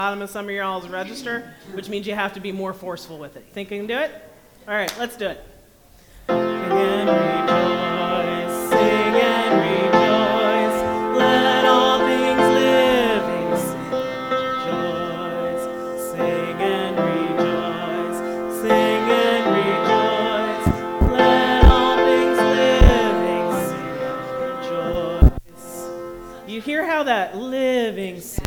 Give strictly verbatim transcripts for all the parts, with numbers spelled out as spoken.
bottom of some of y'all's register, which means you have to be more forceful with it. Think you can do it? All right, let's do it. Sing and rejoice, sing and rejoice, let all things living sing and rejoice, sing and rejoice, sing and rejoice, let all things living sing and rejoice. You hear how that living sing?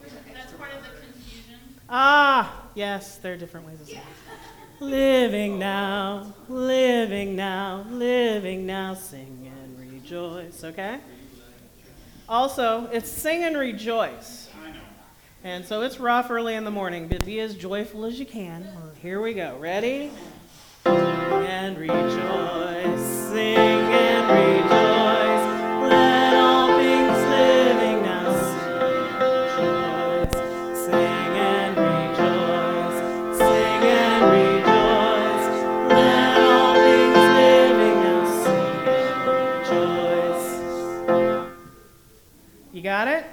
Ah, yes, there are different ways of saying it. Living now, living now, living now, sing and rejoice, okay? Also, it's sing and rejoice. And so it's rough early in the morning, but be as joyful as you can. Here we go. Ready? Sing and rejoice, sing and rejoice, let all things living now sing and rejoice, sing and rejoice, sing and rejoice, let all things living now sing and rejoice. You got it?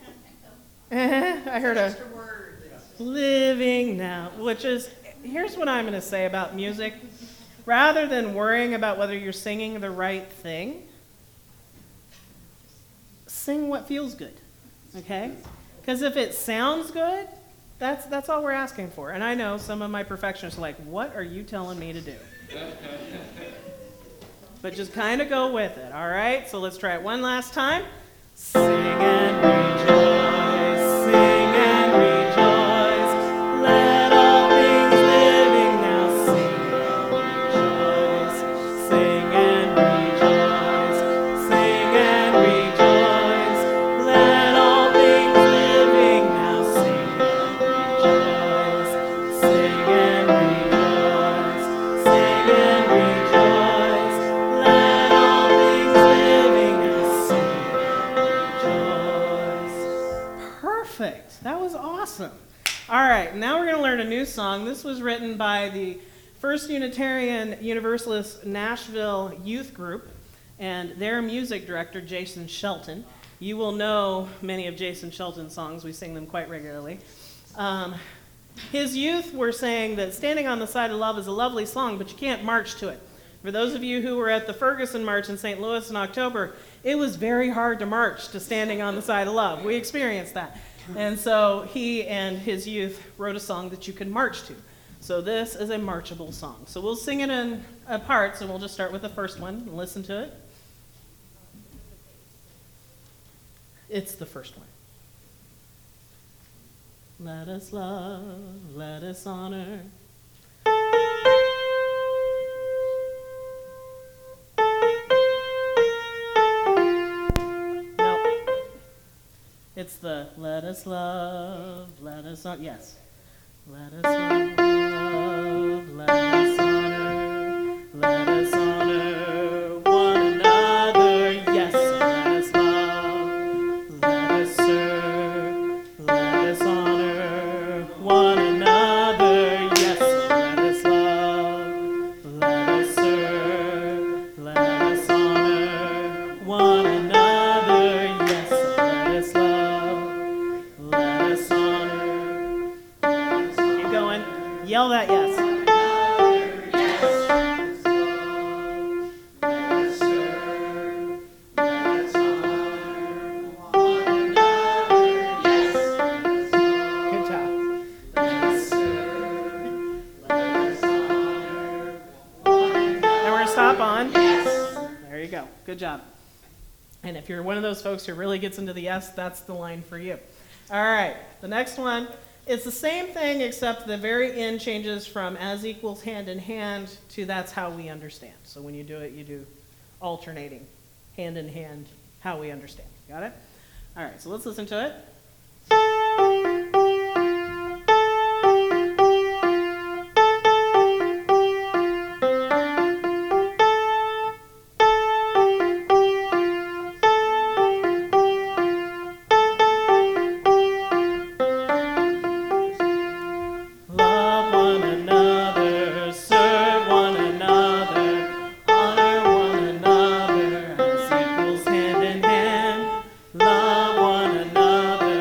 I heard a living now, which is, here's what I'm going to say about music. Rather than worrying about whether you're singing the right thing, sing what feels good, okay? Because if it sounds good, that's that's all we're asking for. And I know some of my perfectionists are like, what are you telling me to do? But just kind of go with it, all right? So let's try it one last time. Sing and rejoice, sing and rejoice, let all things living now sing and rejoice, sing and rejoice, sing and rejoice, let all things living now sing and rejoice, sing and rejoice, sing and rejoice, let all things living now sing. Perfect. That was awesome. All right, now we're going to learn a new song. This was written by the First Unitarian Universalist Nashville Youth Group and their music director, Jason Shelton. You will know many of Jason Shelton's songs. We sing them quite regularly. Um, his youth were saying that Standing on the Side of Love is a lovely song, but you can't march to it. For those of you who were at the Ferguson March in Saint Louis in October, it was very hard to march to Standing on the Side of Love. We experienced that. And so he and his youth wrote a song that you can march to. So this is a marchable song. So we'll sing it in uh, parts, and we'll just start with the first one and listen to it. It's the first one. Let us love, let us honor. It's the let us love, let us honor. Yes. Let us love, let us honor, let us honor one another. Yes. Let us love, let us serve, let us honor one another. Yes. Let us love, let us serve, let us honor one another. Yes. Let us love. Let us honor. Keep going. Yell that yes. Yes. Let us serve. Let us honor one another. Yes. Good job. Let us serve. Let us honor one another. Now we're going to stop on. Yes. There you go. Good job. And if you're one of those folks who really gets into the yes, that's the line for you. All right. The next one. It's the same thing, except the very end changes from as equals hand in hand to that's how we understand. So when you do it, you do alternating hand in hand, how we understand. Got it? All right, so let's listen to it. Love one another.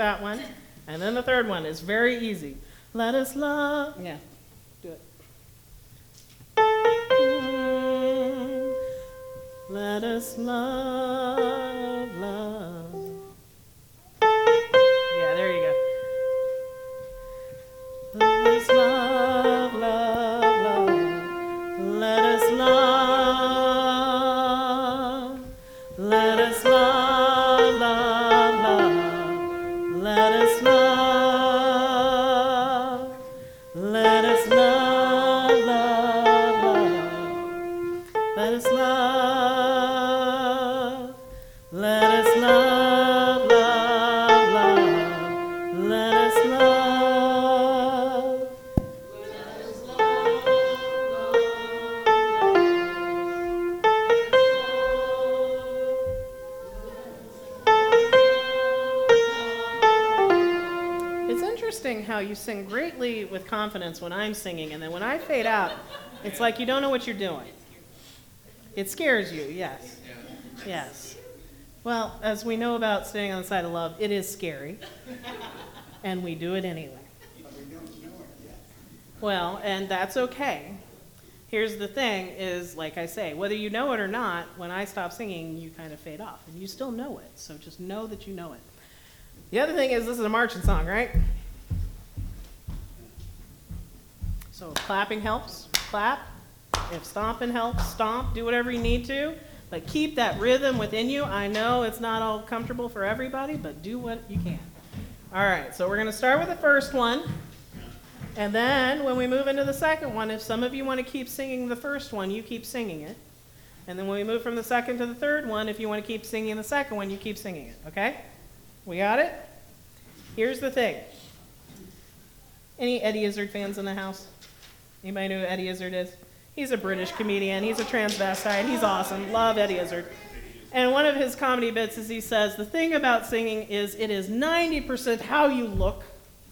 that one. And then the third one is very easy. Let us love. Yeah, do it. Mm, let us love, love. Yeah, there you go. Let us love, love, love. Let us love. Let us love, love, love. Let us love. Let us love, love, love. Let us love. Let us love, love, love. Let us love. It's interesting how you sing greatly with confidence when I'm singing, and then when I fade out, it's like you don't know what you're doing. It scares you, yes. Yes. Well, as we know about staying on the side of love, it is scary, and we do it anyway. Well, and that's okay. Here's the thing is, like I say, whether you know it or not, when I stop singing, you kind of fade off, and you still know it, so just know that you know it. The other thing is, this is a marching song, right? So if clapping helps, clap. If stomping helps, stomp. Do whatever you need to, but keep that rhythm within you. I know it's not all comfortable for everybody, but do what you can. All right, so we're going to start with the first one. And then when we move into the second one, if some of you want to keep singing the first one, you keep singing it. And then when we move from the second to the third one, if you want to keep singing the second one, you keep singing it, okay? We got it? Here's the thing. Any Eddie Izzard fans in the house? Anybody know who Eddie Izzard is? He's a British comedian. He's a transvestite. He's awesome. Love Eddie Izzard. And one of his comedy bits is he says, the thing about singing is it is ninety percent how you look.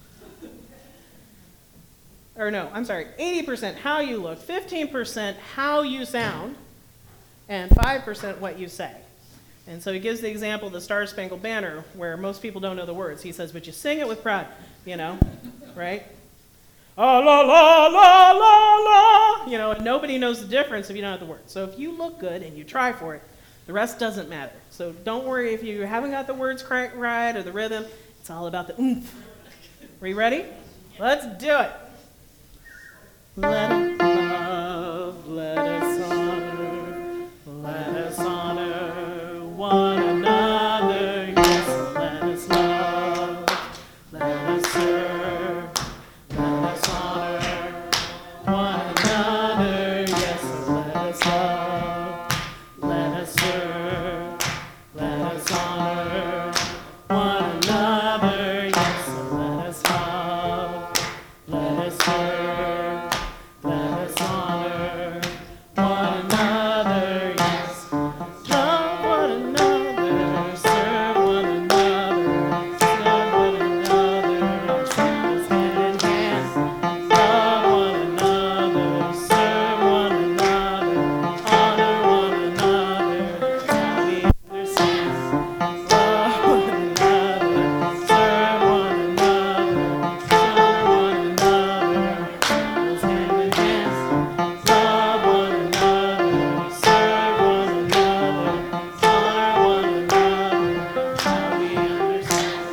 Or no, I'm sorry, eighty percent how you look, fifteen percent how you sound, and five percent what you say. And so he gives the example of the Star Spangled Banner, where most people don't know the words. He says, but you sing it with pride, you know, right? Ah, la, la, la, la, la. You know, and nobody knows the difference if you don't have the words. So if you look good and you try for it, the rest doesn't matter. So don't worry if you haven't got the words correct right or the rhythm. It's all about the oomph. Are you ready? Let's do it. Let us love, let us honor, let us honor one another. Yes, let us love, let us serve, let us honor one another. Yes, let us love, let us serve, let us honor one another. Yes, let us love, let us serve. Let us honor one another, yes. Love one another, serve one another, serve one another, serve hand in hand. Love one another, serve one another, honor one another, how we understand. Love one another, serve one another, honor one another, those hand in hand. Love one another, serve one another, honor one another, how we understand.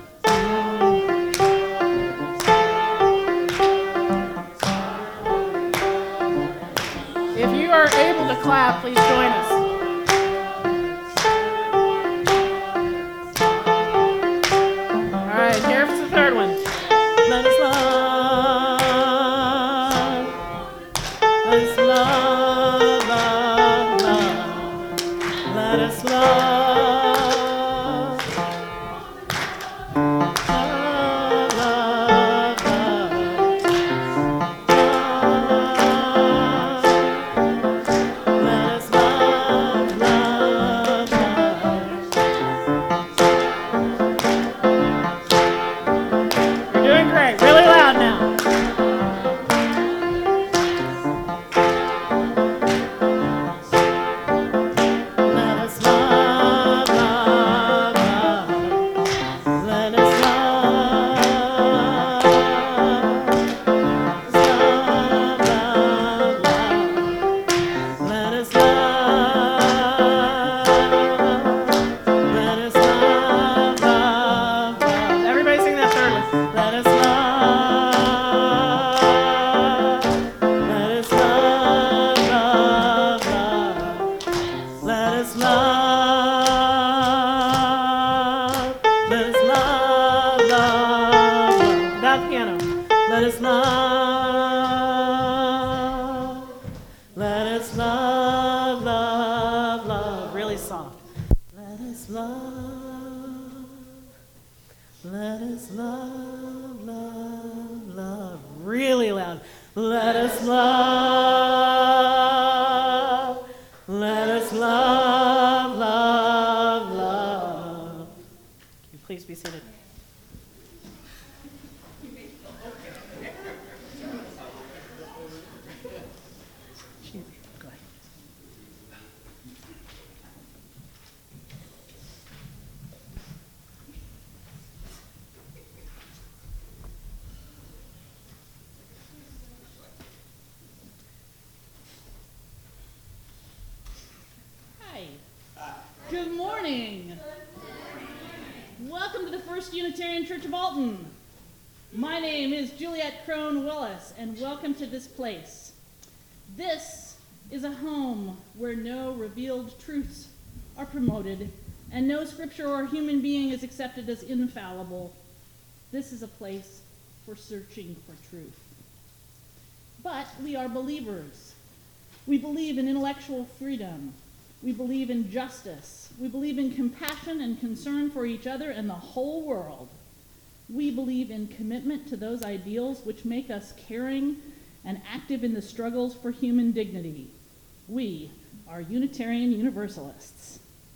If you are able to clap, please join us. All right, here's the third one. Let us love. Let us love, love, love. Let us love. Love, love, love. Love. Let us love. Let us love. Let us love, love, love. Really soft. Let us love. Let us love, love, love. Really loud. Let us love. Let us love, love, love. Can you please be seated? Go ahead. Hi. Good morning. Welcome to the First Unitarian Church of Alton. My name is Juliet Crone Willis, and welcome to this place. This is a home where no revealed truths are promoted, and no scripture or human being is accepted as infallible. This is a place for searching for truth. But we are believers. We believe in intellectual freedom. We believe in justice. We believe in compassion and concern for each other and the whole world. We believe in commitment to those ideals which make us caring and active in the struggles for human dignity. We are Unitarian Universalists.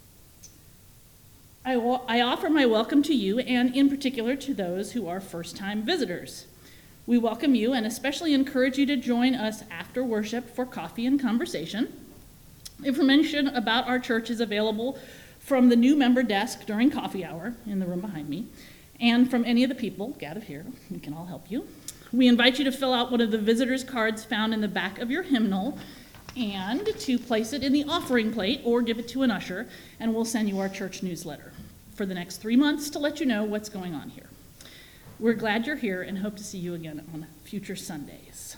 I, wa- I offer my welcome to you, and in particular to those who are first-time visitors. We welcome you and especially encourage you to join us after worship for coffee and conversation. Information about our church is available from the new member desk during coffee hour in the room behind me, and from any of the people gathered here. We can all help you. We invite you to fill out one of the visitors' cards found in the back of your hymnal and to place it in the offering plate or give it to an usher, and we'll send you our church newsletter for the next three months to let you know what's going on here. We're glad you're here and hope to see you again on future Sundays.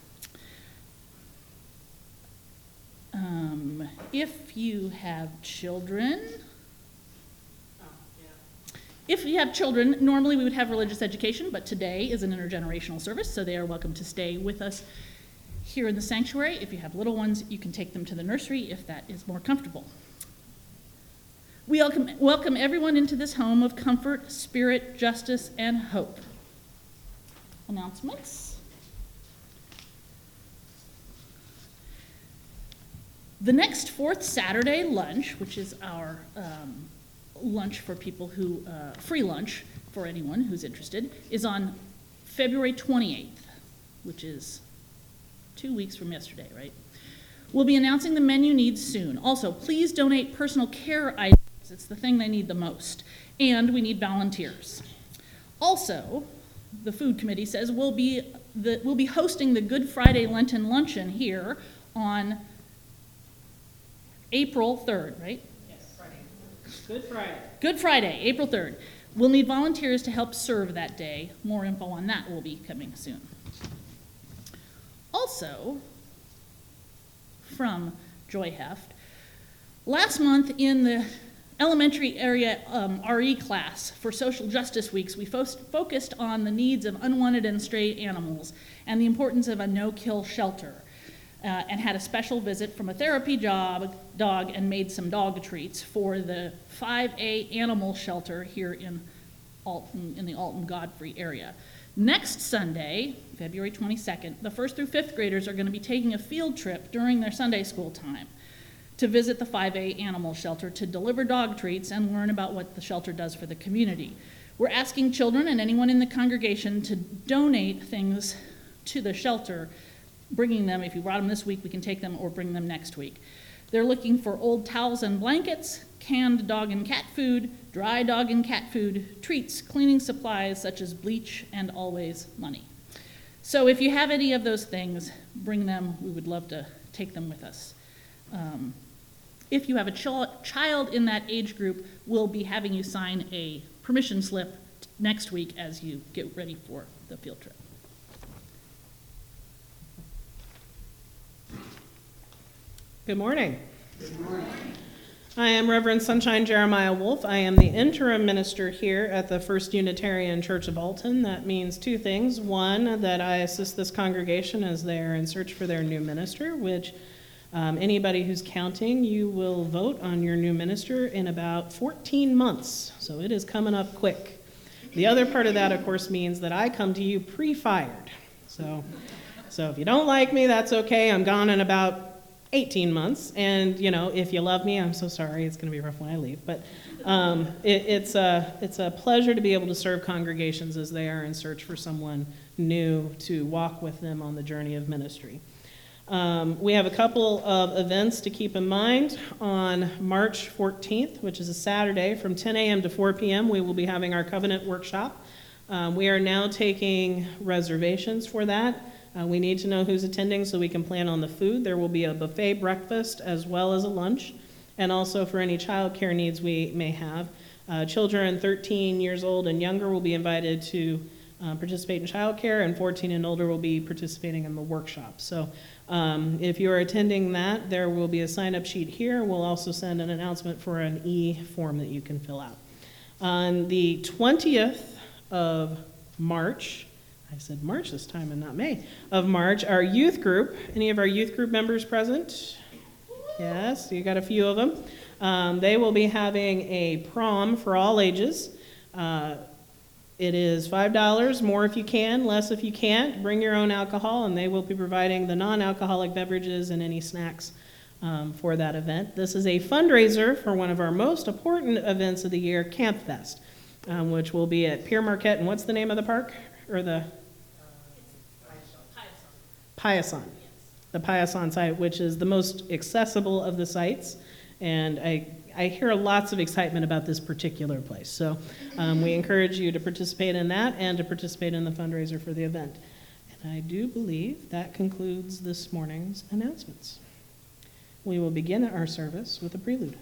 Um, if you have children, if you have children, normally we would have religious education, but today is an intergenerational service, so they are welcome to stay with us here in the sanctuary. If you have little ones, you can take them to the nursery if that is more comfortable. We welcome, welcome everyone into this home of comfort, spirit, justice, and hope. Announcements. The next fourth Saturday lunch, which is our um, lunch for people who, uh, free lunch for anyone who's interested, is on February twenty-eighth, which is two weeks from yesterday, right? We'll be announcing the menu needs soon. Also, please donate personal care items. It's the thing they need the most. And we need volunteers. Also, the food committee says we'll be, the, we'll be hosting the Good Friday Lenten Luncheon here on April third, right? Yes, Friday. Good Friday. Good Friday, April third. We'll need volunteers to help serve that day. More info on that will be coming soon. Also, from Joy Heft, last month in the elementary area um, R E class for Social Justice Weeks, we fo- focused on the needs of unwanted and stray animals and the importance of a no-kill shelter. Uh, and had a special visit from a therapy job, dog and made some dog treats for the five A animal shelter here in Alton, in the Alton-Godfrey area. Next Sunday, February twenty-second, the first through fifth graders are going to be taking a field trip during their Sunday school time to visit the five A animal shelter to deliver dog treats and learn about what the shelter does for the community. We're asking children and anyone in the congregation to donate things to the shelter, bringing them. If you brought them this week, we can take them or bring them next week. They're looking for old towels and blankets, canned dog and cat food, dry dog and cat food, treats, cleaning supplies such as bleach, and always money. So if you have any of those things, bring them. We would love to take them with us. Um, if you have a ch- child in that age group, we'll be having you sign a permission slip t- next week as you get ready for the field trip. Good morning. Good morning. I am Reverend Sunshine Jeremiah Wolf. I am the interim minister here at the First Unitarian Church of Alton. That means two things. One, that I assist this congregation as they are in search for their new minister, which um, anybody who's counting, you will vote on your new minister in about fourteen months. So it is coming up quick. The other part of that, of course, means that I come to you pre-fired. So, so if you don't like me, that's okay. I'm gone in about eighteen months, and you know, if you love me, I'm so sorry, it's going to be rough when I leave, but um, it, it's, a, it's a pleasure to be able to serve congregations as they are in search for someone new to walk with them on the journey of ministry. Um, we have a couple of events to keep in mind. On March fourteenth, which is a Saturday, from ten a.m. to four p.m., we will be having our covenant workshop. Um, we are now taking reservations for that. Uh, we need to know who's attending so we can plan on the food. There will be a buffet breakfast as well as a lunch, and also for any child care needs we may have. Uh, children thirteen years old and younger will be invited to uh, participate in child care, and fourteen and older will be participating in the workshop. So um, if you are attending that, there will be a sign-up sheet here. We'll also send an announcement for an e-form that you can fill out. On the twentieth of March, I said March this time and not May, of March, our youth group, any of our youth group members present? Yes, you got a few of them. Um, they will be having a prom for all ages. Uh, it is five dollars, more if you can, less if you can't. Bring your own alcohol, and they will be providing the non-alcoholic beverages and any snacks um, for that event. This is a fundraiser for one of our most important events of the year, Camp Fest, um, which will be at Pierre Marquette. And what's the name of the park? Or the Payasson, the Payasson site, which is the most accessible of the sites, and I, I hear lots of excitement about this particular place. So um, we encourage you to participate in that and to participate in the fundraiser for the event. And I do believe that concludes this morning's announcements. We will begin our service with a prelude.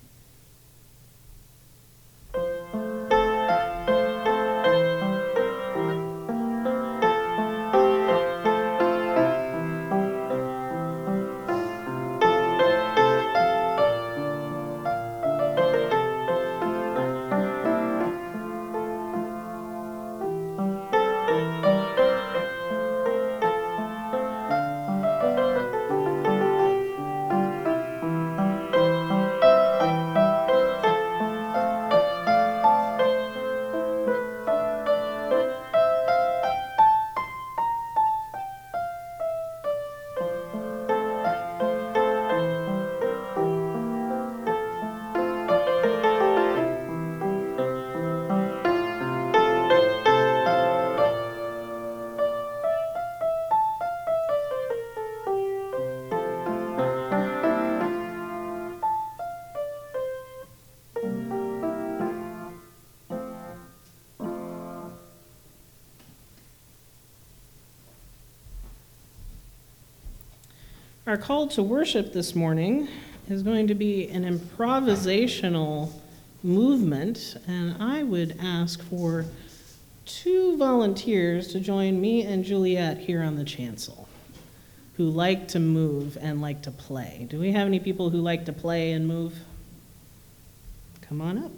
Our call to worship this morning is going to be an improvisational movement, and I would ask for two volunteers to join me and Juliet here on the chancel, who like to move and like to play. Do we have any people who like to play and move? Come on up.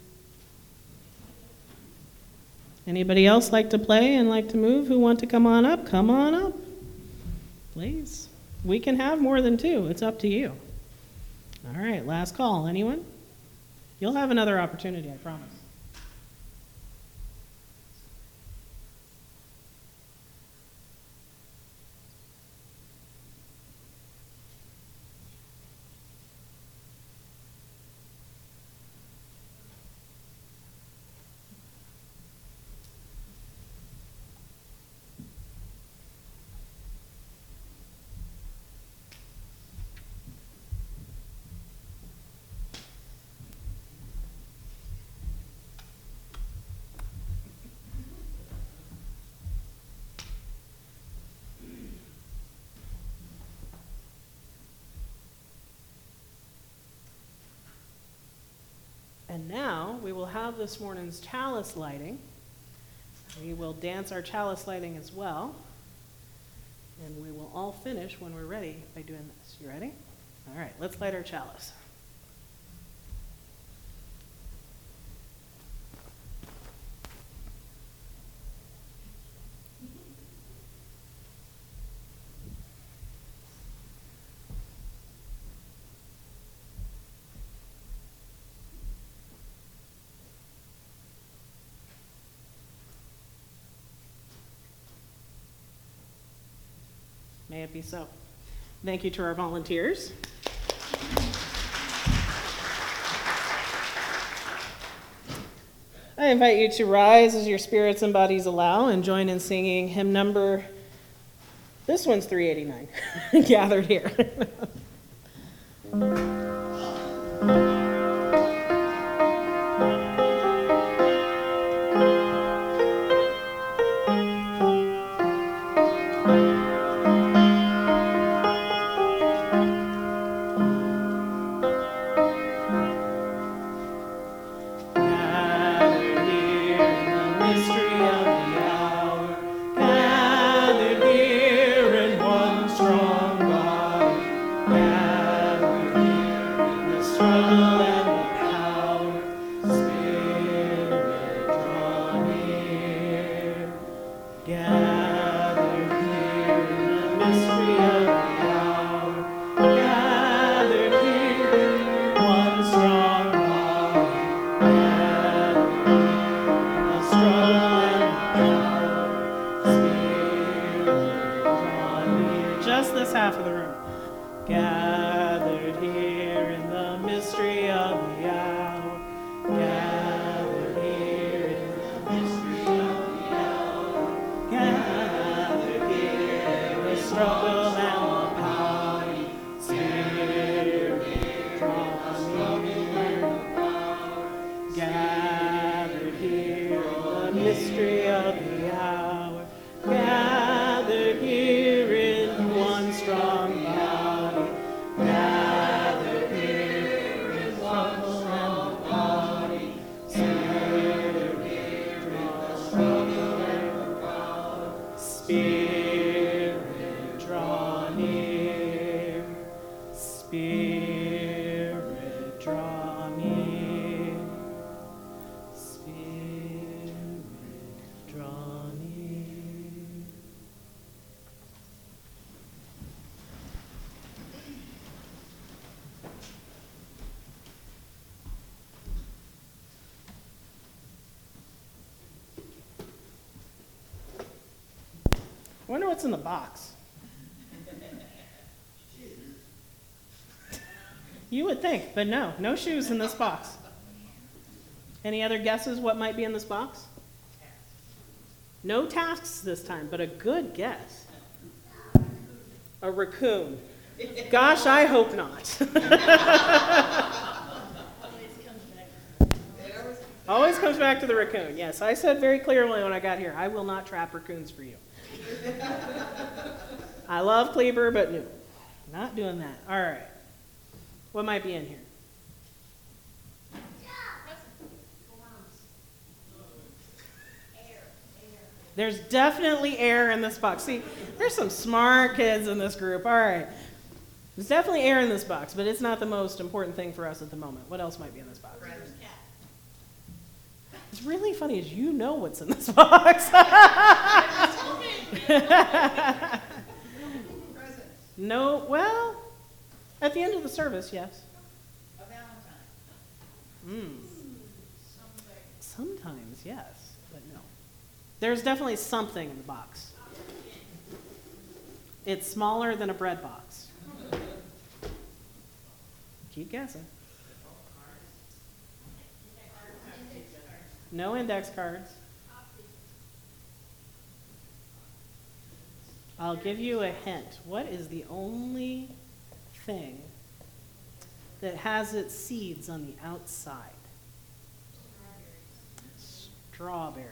Anybody else like to play and like to move who want to come on up? Come on up, please. We can have more than two. It's up to you. All right, last call. Anyone? You'll have another opportunity, I promise. And now we will have this morning's chalice lighting. We will dance our chalice lighting as well. And we will all finish when we're ready by doing this. You ready? All right, let's light our chalice. May it be so. Thank you to our volunteers. I invite you to rise as your spirits and bodies allow and join in singing hymn number, this one's three eighty-nine, Gathered Here. Just this half of the room. Gathered here in the mystery of the hour. Gathered here in the mystery of the hour. Gathered here in the struggle and the power. Spirit, draw us near. Gathered here in the mystery of the hour. Gathered here in one strong body, gathered here in struggle and the body, Spirit, draw struggle and the power, Spirit, draw near, Spirit, draw near, Spirit, draw near. I wonder what's in the box. You would think, but no, no shoes in this box. Any other guesses what might be in this box? No tasks this time, but a good guess. A raccoon. Gosh, I hope not. Always comes back to the raccoon. Yes, I said very clearly when I got here, I will not trap raccoons for you. I love Kleber, but no, not doing that. All right. What might be in here? There's definitely air in this box. See, there's some smart kids in this group. All right. There's definitely air in this box, but it's not the most important thing for us at the moment. What else might be in this box? What's really funny is you know what's in this box. No, well, at the end of the service, yes. A Valentine. Mm. Sometimes, yes, but no. There's definitely something in the box. It's smaller than a bread box. Keep guessing. No index cards. I'll give you a hint. What is the only thing that has its seeds on the outside? Strawberries.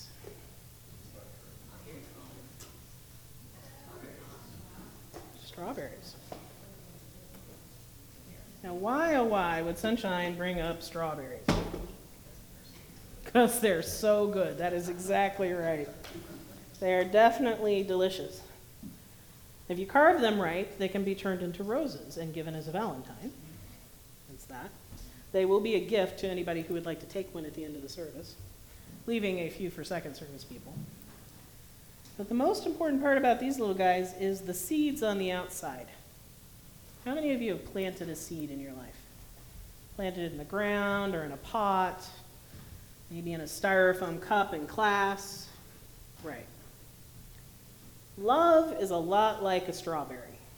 Strawberries. Now, why, oh, why would Sunshine bring up strawberries? Because they're so good. That is exactly right. They are definitely delicious. If you carve them right, they can be turned into roses and given as a valentine. That's that. They will be a gift to anybody who would like to take one at the end of the service, leaving a few for second service people. But the most important part about these little guys is the seeds on the outside. How many of you have planted a seed in your life? Planted it in the ground or in a pot, maybe in a styrofoam cup in class? Right. Love is a lot like a strawberry.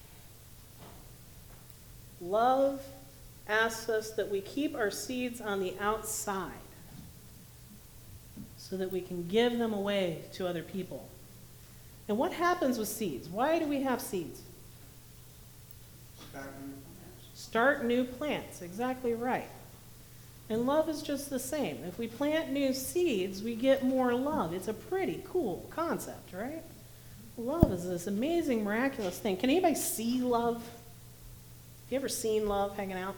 Love asks us that we keep our seeds on the outside so that we can give them away to other people. And what happens with seeds? Why do we have seeds? Start new plants. Start new plants, exactly right. And love is just the same. If we plant new seeds, we get more love. It's a pretty cool concept, right? Love is this amazing, miraculous thing. Can anybody see love? Have you ever seen love hanging out?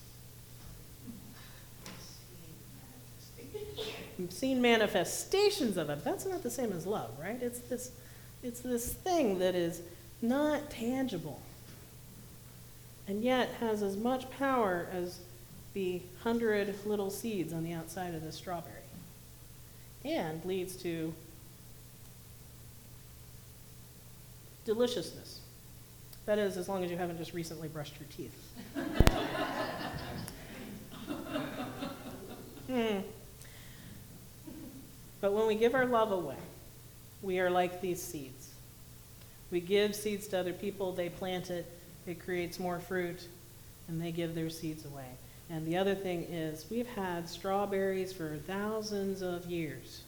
You've seen manifestations of it. That's not the same as love, right? It's this, it's this thing that is not tangible and yet has as much power as the hundred little seeds on the outside of the strawberry, and leads to deliciousness. That is, as long as you haven't just recently brushed your teeth. hmm. But when we give our love away, we are like these seeds. We give seeds to other people, they plant it, it creates more fruit, and they give their seeds away. And the other thing is, we've had strawberries for thousands of years.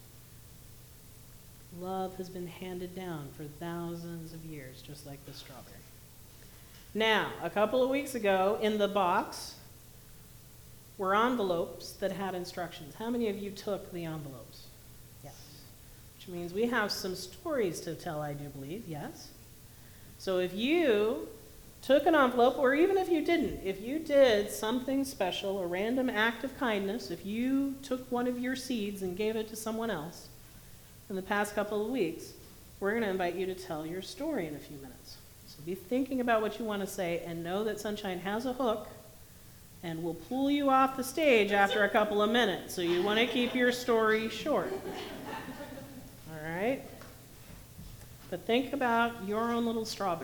Love has been handed down for thousands of years, just like the strawberry. Now, a couple of weeks ago, in the box were envelopes that had instructions. How many of you took the envelopes? Yes. Which means we have some stories to tell, I do believe, yes? So if you took an envelope, or even if you didn't, if you did something special, a random act of kindness, if you took one of your seeds and gave it to someone else in the past couple of weeks, we're going to invite you to tell your story in a few minutes. So be thinking about what you want to say, and know that Sunshine has a hook and will pull you off the stage after a couple of minutes. So you want to keep your story short. All right? But think about your own little strawberry.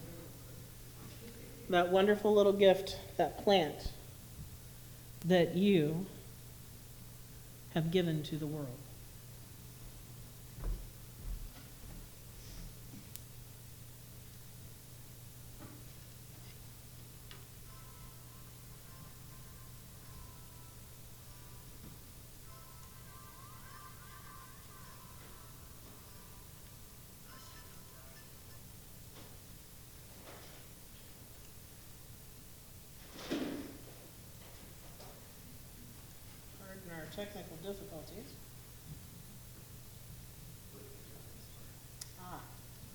That wonderful little gift, that plant that you have given to the world. Technical difficulties. Ah.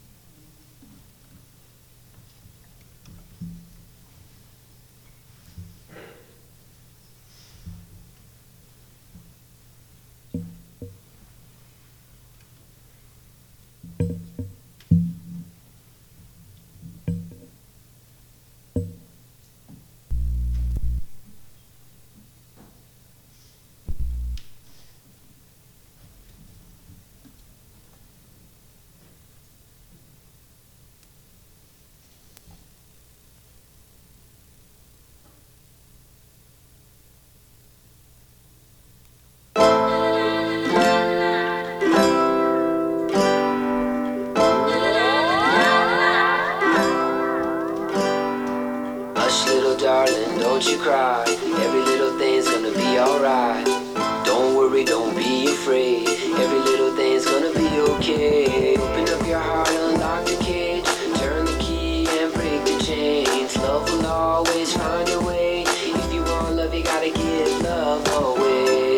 Darling, don't you cry. Every little thing's gonna be alright. Don't worry, don't be afraid. Every little thing's gonna be okay. Open up your heart, unlock the cage. Turn the key and break the chains. Love will always find a way. If you want love, you gotta give love away.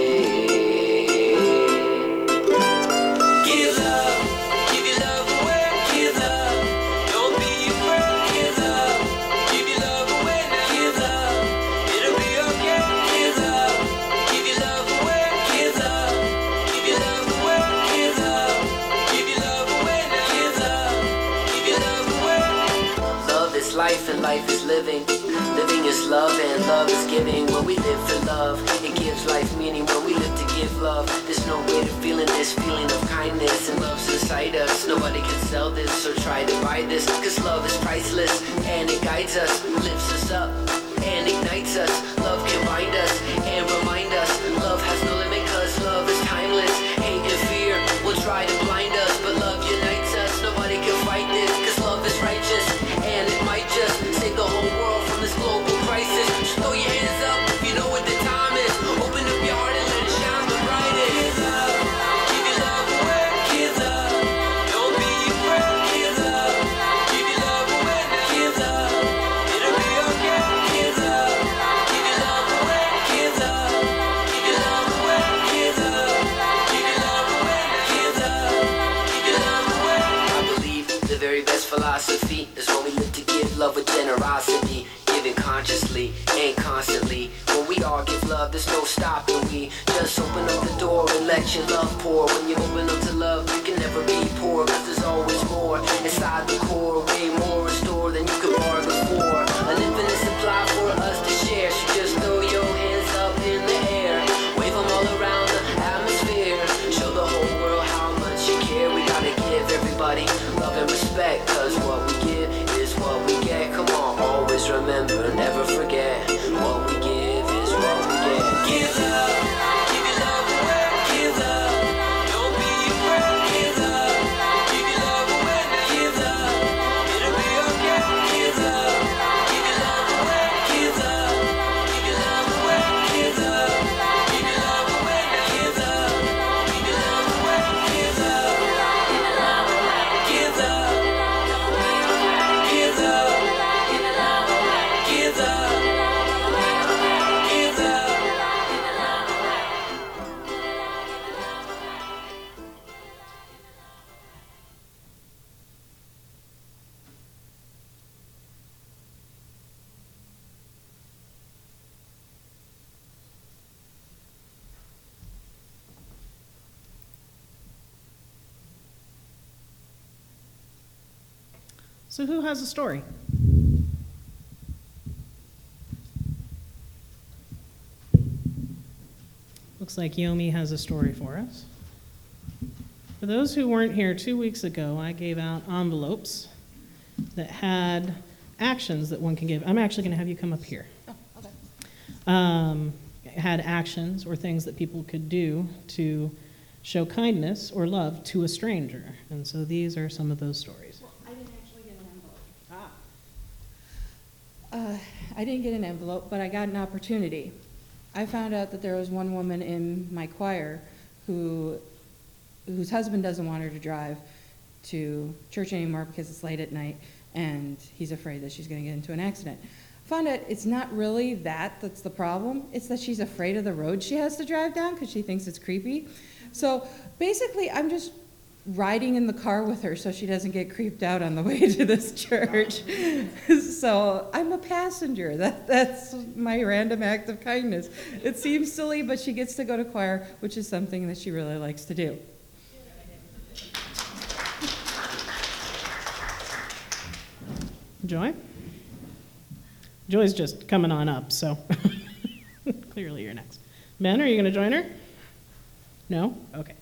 Give love, give your love away. Give love, don't be afraid. Give love, give your love away now. Give love, it'll be okay. Give love, give your love away. Give love, give your love away. Give love, give your love away now. Give love, give your love away. Love is life and life is living. Living is love and love is giving. When we live for love, it gives life meaning. When we live to give love, there's no way to feeling this feeling of kindness. And love's inside us. Nobody can sell this or try to buy this. Cause love is priceless and it guides us, lifts us up and ignites us. Love can bind us and remind us. Love has no limit cause love is timeless. Hate and fear will try to blind us, but love unites us. Nobody can philosophy is when we live to give love with generosity. Giving consciously, ain't constantly. When we all give love, there's no stopping. We just open up the door and let your love pour. When you open up to love, you can never be poor, cause there's always more inside the core. Way more in store than you could bargain for. An infinite supply for us to share. So just throw your hands up in the air. Wave them all around the atmosphere. Show the whole world how much you care. We gotta give everybody love and respect, cause what we give is what we get. Come on, always remember, never forget. What we give is what we get. Give love, give your love away. Give love, don't be afraid. Give love, give your love away. Give love, it'll be okay. Give love, give your love away. Give love, give your love away. Give love, give your love away. Give love, give your love away. Give love, give your love away. Give love, give love, give love away. Give love, give love. So who has a story? Looks like Yomi has a story for us. For those who weren't here two weeks ago, I gave out envelopes that had actions that one can give. I'm actually going to have you come up here. Oh, okay. Um, it had actions or things that people could do to show kindness or love to a stranger. And so these are some of those stories. Well, I didn't actually get an envelope. Uh, I didn't get an envelope, but I got an opportunity. I found out that there was one woman in my choir who, whose husband doesn't want her to drive to church anymore because it's late at night, and he's afraid that she's going to get into an accident. Found out it's not really that that's the problem. It's that she's afraid of the road she has to drive down because she thinks it's creepy. So basically, I'm just riding in the car with her so she doesn't get creeped out on the way to this church. So I'm a passenger. That, that's my random act of kindness. It seems silly, but she gets to go to choir, which is something that she really likes to do. Joy? Joy's just coming on up, so clearly you're next. Ben, are you going to join her? No? Okay.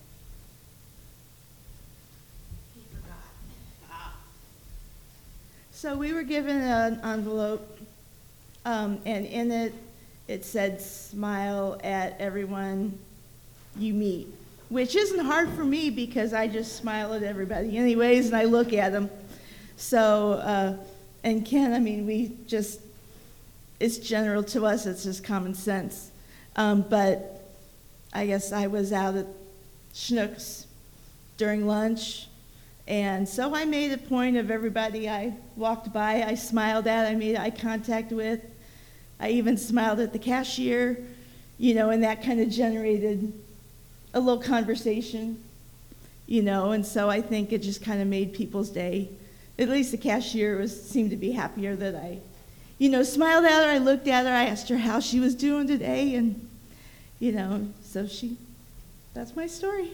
So we were given an envelope, um, and in it, it said, "Smile at everyone you meet," which isn't hard for me because I just smile at everybody anyways, and I look at them. So, uh, and Ken, I mean, we just, it's general to us, it's just common sense. Um, but I guess I was out at Schnucks during lunch, and so I made a point of everybody I walked by, I smiled at, I made eye contact with. I even smiled at the cashier, you know, and that kind of generated a little conversation, you know, and so I think it just kind of made people's day. At least the cashier was seemed to be happier that I, you know, smiled at her, I looked at her, I asked her how she was doing today, and, you know, so she, that's my story.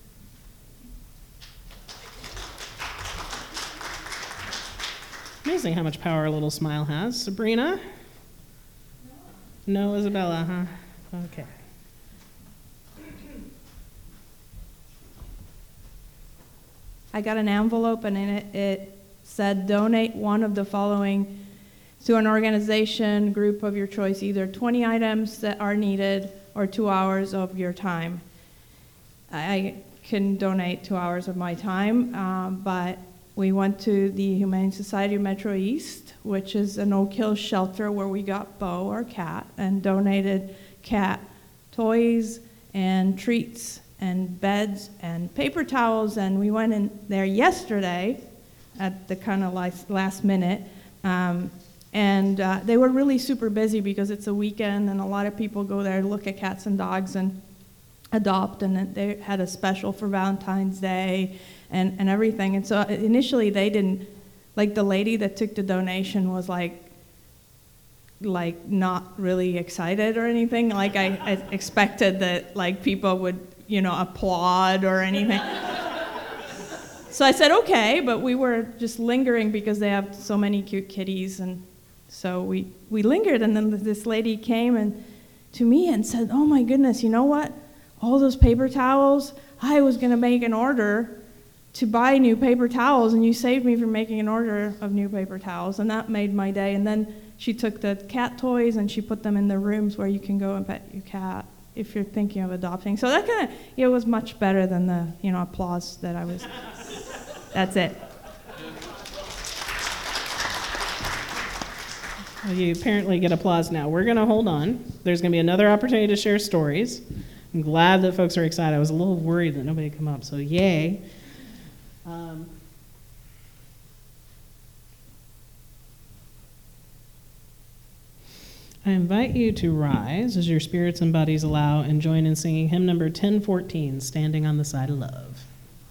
Amazing how much power a little smile has. Sabrina? No, Isabella, huh? Okay. I got an envelope, and in it, it said, "Donate one of the following to an organization, group of your choice, either twenty items that are needed or two hours of your time." I can donate two hours of my time, um, but we went to the Humane Society of Metro East, which is an Oak Hill shelter where we got Bo, our cat, and donated cat toys and treats and beds and paper towels. And we went in there yesterday at the kind of last, last minute. Um, and uh, they were really super busy because it's a weekend and a lot of people go there to look at cats and dogs and adopt. And they had a special for Valentine's Day and, and everything. And so initially they didn't like the lady that took the donation was like, like not really excited or anything. Like I, I expected that like people would, you know, applaud or anything. So I said, okay, but we were just lingering because they have so many cute kitties, and so we, we lingered, and then this lady came and to me and said, oh my goodness, you know what? All those paper towels, I was gonna make an order to buy new paper towels, and you saved me from making an order of new paper towels, and that made my day. And then she took the cat toys and she put them in the rooms where you can go and pet your cat if you're thinking of adopting. So that kind of, it was much better than the, you know, applause that I was, that's it. Well, you apparently get applause now. We're going to hold on. There's going to be another opportunity to share stories. I'm glad that folks are excited. I was a little worried that nobody would come up, so yay. Um, I invite you to rise as your spirits and bodies allow and join in singing hymn number ten fourteen, Standing on the Side of Love.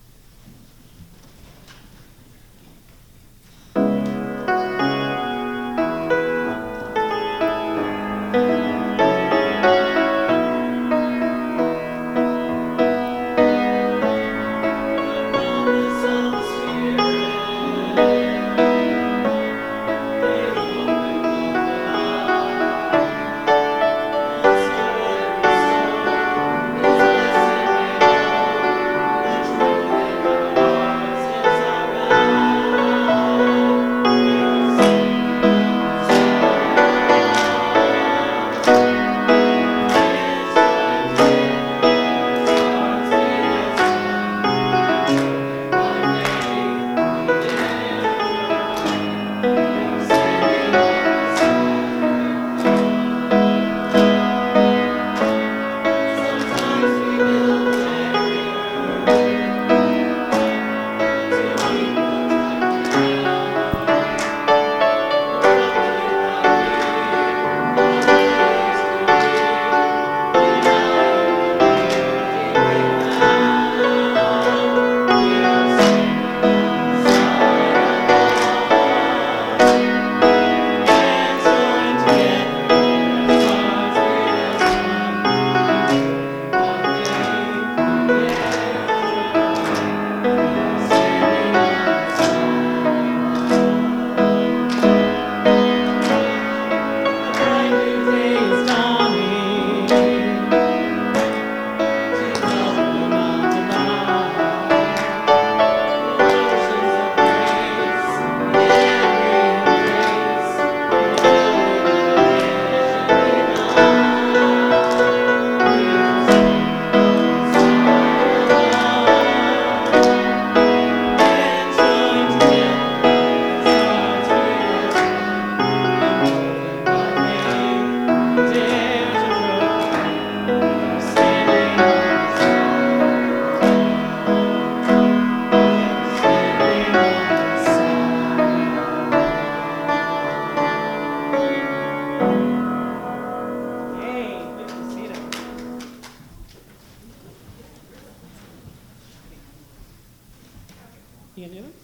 You gonna do it?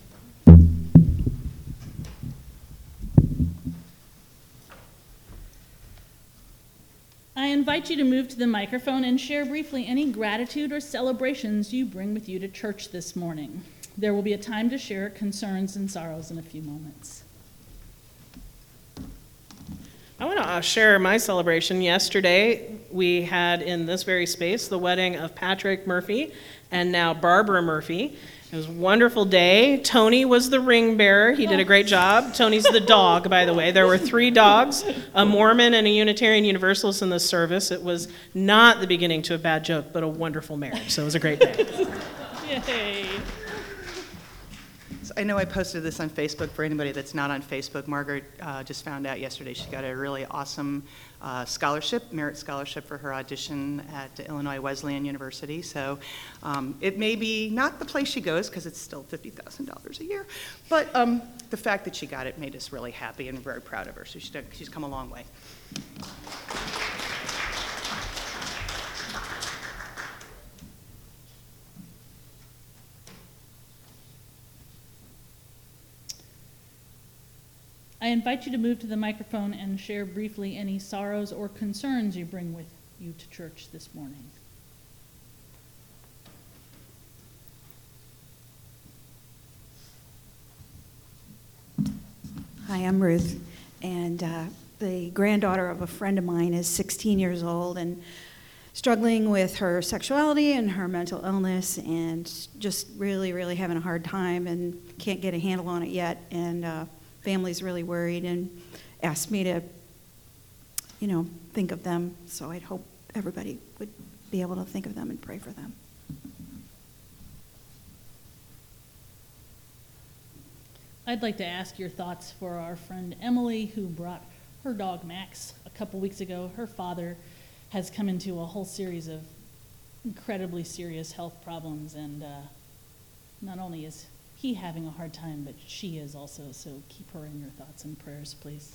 I invite you to move to the microphone and share briefly any gratitude or celebrations you bring with you to church this morning. There will be a time to share concerns and sorrows in a few moments. I want to uh, share my celebration. Yesterday, we had in this very space the wedding of Patrick Murphy and now Barbara Murphy. It was a wonderful day. Tony was the ring bearer. He did a great job. Tony's the dog, by the way. There were three dogs, a Mormon and a Unitarian Universalist in this service. It was not the beginning to a bad joke, but a wonderful marriage. So it was a great day. Yay. So I know I posted this on Facebook. For anybody that's not on Facebook, Margaret uh, just found out yesterday she got a really awesome uh, scholarship, merit scholarship for her audition at Illinois Wesleyan University. So um, it may be not the place she goes because it's still fifty thousand dollars a year, but um, the fact that she got it made us really happy and very proud of her. So she's, done, she's come a long way. I invite you to move to the microphone and share briefly any sorrows or concerns you bring with you to church this morning. Hi, I'm Ruth, and uh, the granddaughter of a friend of mine is sixteen years old and struggling with her sexuality and her mental illness, and just really, really having a hard time and can't get a handle on it yet. And uh, family's really worried and asked me to, you know, think of them. So I'd hope everybody would be able to think of them and pray for them. I'd like to ask your thoughts for our friend Emily, who brought her dog Max a couple weeks ago. Her father has come into a whole series of incredibly serious health problems, and uh, not only is he having a hard time, but she is also, so keep her in your thoughts and prayers, please.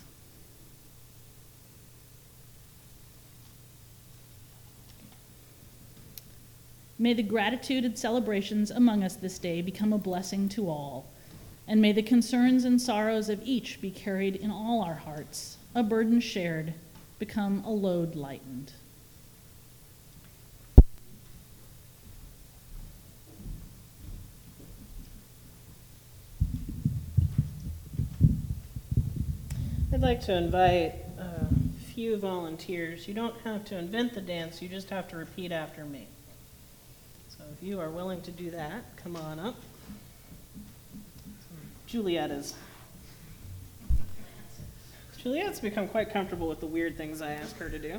May the gratitude and celebrations among us this day become a blessing to all. And may the concerns and sorrows of each be carried in all our hearts, a burden shared, become a load lightened. I'd like to invite a few volunteers. You don't have to invent the dance, you just have to repeat after me. So if you are willing to do that, come on up. Juliet is. Juliet's become quite comfortable with the weird things I ask her to do.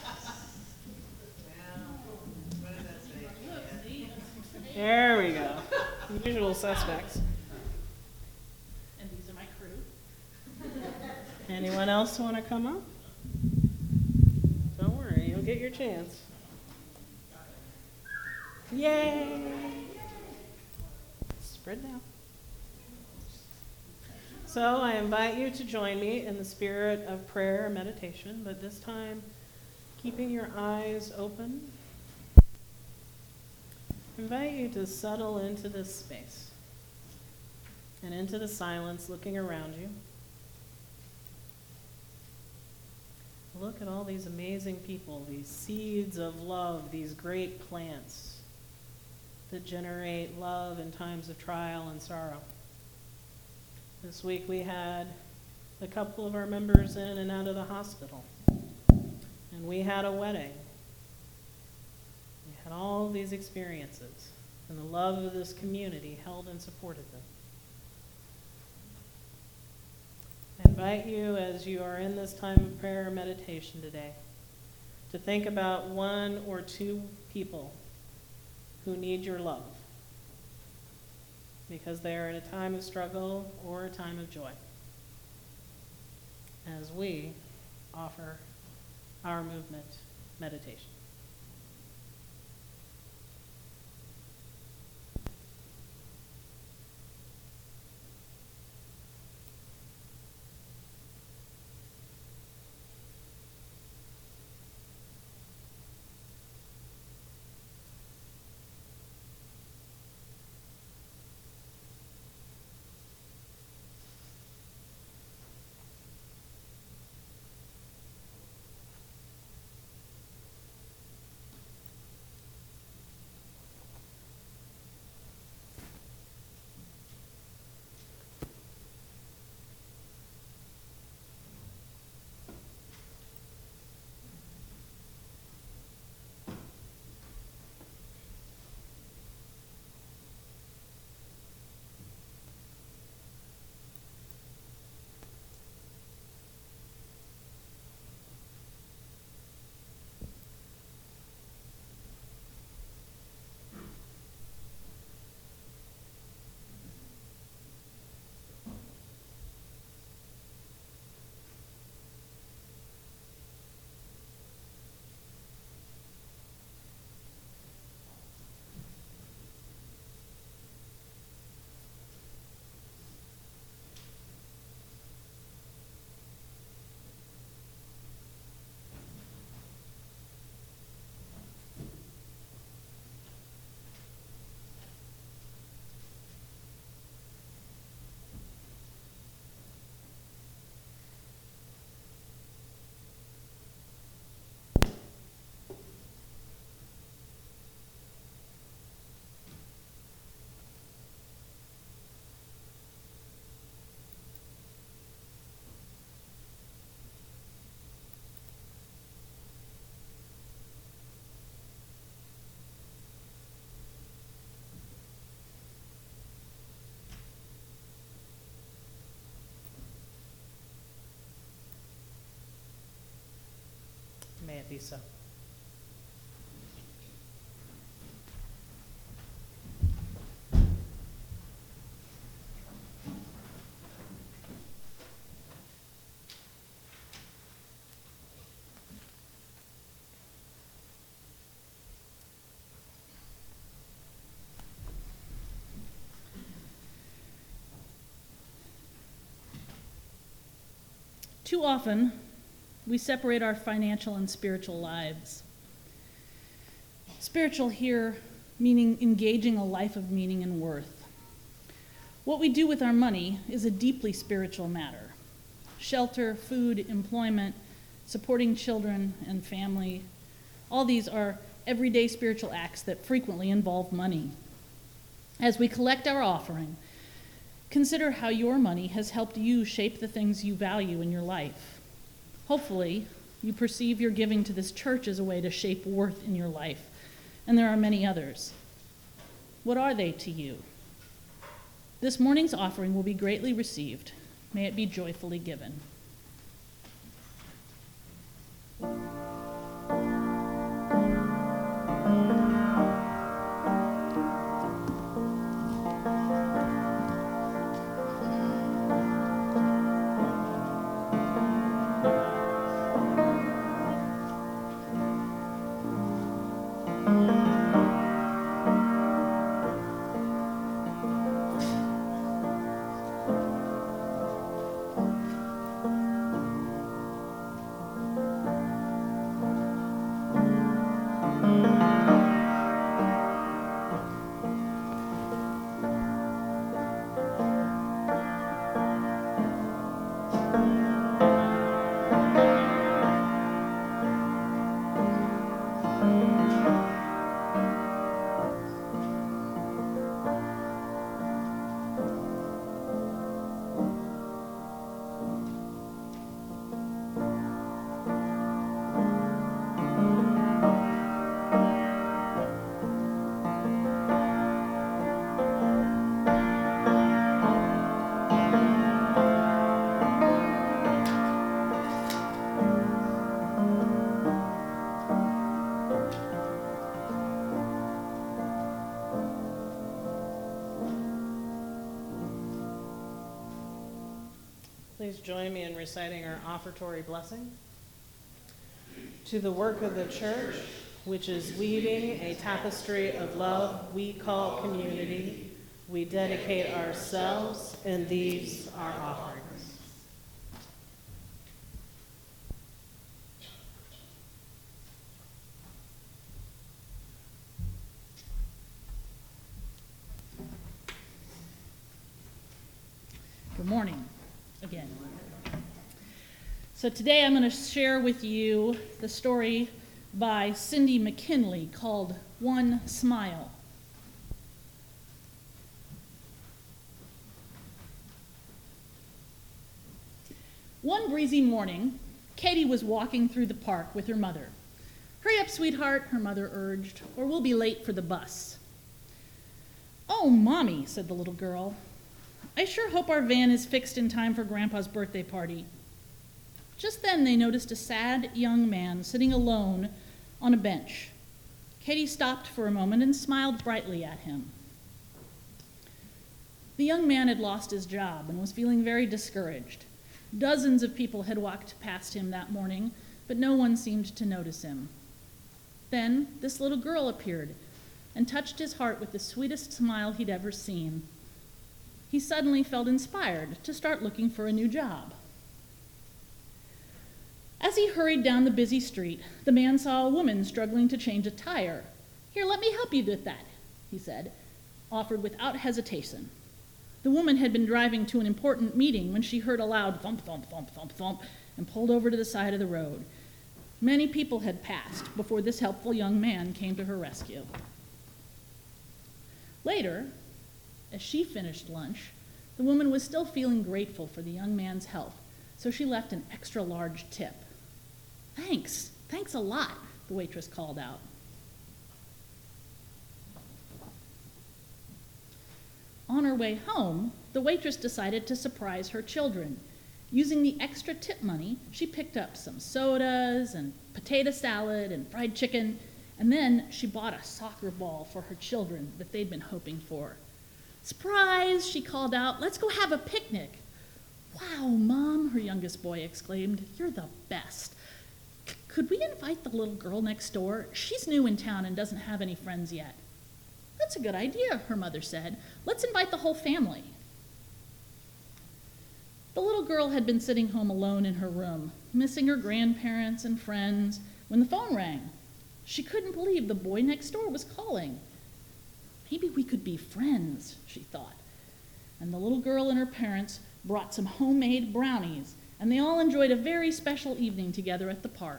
There we go. Usual suspects. And these are my crew. Anyone else want to come up? Don't worry, you'll get your chance. Yay! Spread now. So I invite you to join me in the spirit of prayer and meditation, but this time keeping your eyes open. I invite you to settle into this space and into the silence looking around you. Look at all these amazing people, these seeds of love, these great plants that generate love in times of trial and sorrow. This week we had a couple of our members in and out of the hospital, and we had a wedding. We had all these experiences, and the love of this community held and supported them. I invite you, as you are in this time of prayer or meditation today, to think about one or two people who need your love, because they are in a time of struggle or a time of joy, as we offer our movement meditation. it be so. Too often, we separate our financial and spiritual lives. Spiritual here meaning engaging a life of meaning and worth. What we do with our money is a deeply spiritual matter. Shelter, food, employment, supporting children and family, all these are everyday spiritual acts that frequently involve money. As we collect our offering, consider how your money has helped you shape the things you value in your life. Hopefully, you perceive your giving to this church as a way to shape worth in your life, and there are many others. What are they to you? This morning's offering will be greatly received. May it be joyfully given. Please join me in reciting our offertory blessing. To the work of the church, which is weaving a tapestry of love we call community, we dedicate ourselves, and these are offerings. Good morning again. So today I'm going to share with you the story by Cindy McKinley called One Smile. One breezy morning, Katie was walking through the park with her mother. "Hurry up, sweetheart," her mother urged, "or we'll be late for the bus." "Oh, Mommy," said the little girl, "I sure hope our van is fixed in time for Grandpa's birthday party." Just then they noticed a sad young man sitting alone on a bench. Katie stopped for a moment and smiled brightly at him. The young man had lost his job and was feeling very discouraged. Dozens of people had walked past him that morning, but no one seemed to notice him. Then this little girl appeared and touched his heart with the sweetest smile he'd ever seen. He suddenly felt inspired to start looking for a new job. As he hurried down the busy street, the man saw a woman struggling to change a tire. "Here, let me help you with that," he said, offered without hesitation. The woman had been driving to an important meeting when she heard a loud thump, thump, thump, thump, thump, and pulled over to the side of the road. Many people had passed before this helpful young man came to her rescue. Later, as she finished lunch, the woman was still feeling grateful for the young man's help, so she left an extra large tip. "Thanks, thanks a lot," the waitress called out. On her way home, the waitress decided to surprise her children. Using the extra tip money, she picked up some sodas and potato salad and fried chicken, and then she bought a soccer ball for her children that they'd been hoping for. "Surprise," she called out, "let's go have a picnic." "Wow, Mom," her youngest boy exclaimed, "you're the best. C- could we invite the little girl next door? She's new in town and doesn't have any friends yet." "That's a good idea," her mother said. "Let's invite the whole family." The little girl had been sitting home alone in her room, missing her grandparents and friends, when the phone rang. She couldn't believe the boy next door was calling. Maybe we could be friends, she thought. And the little girl and her parents brought some homemade brownies, and they all enjoyed a very special evening together at the park.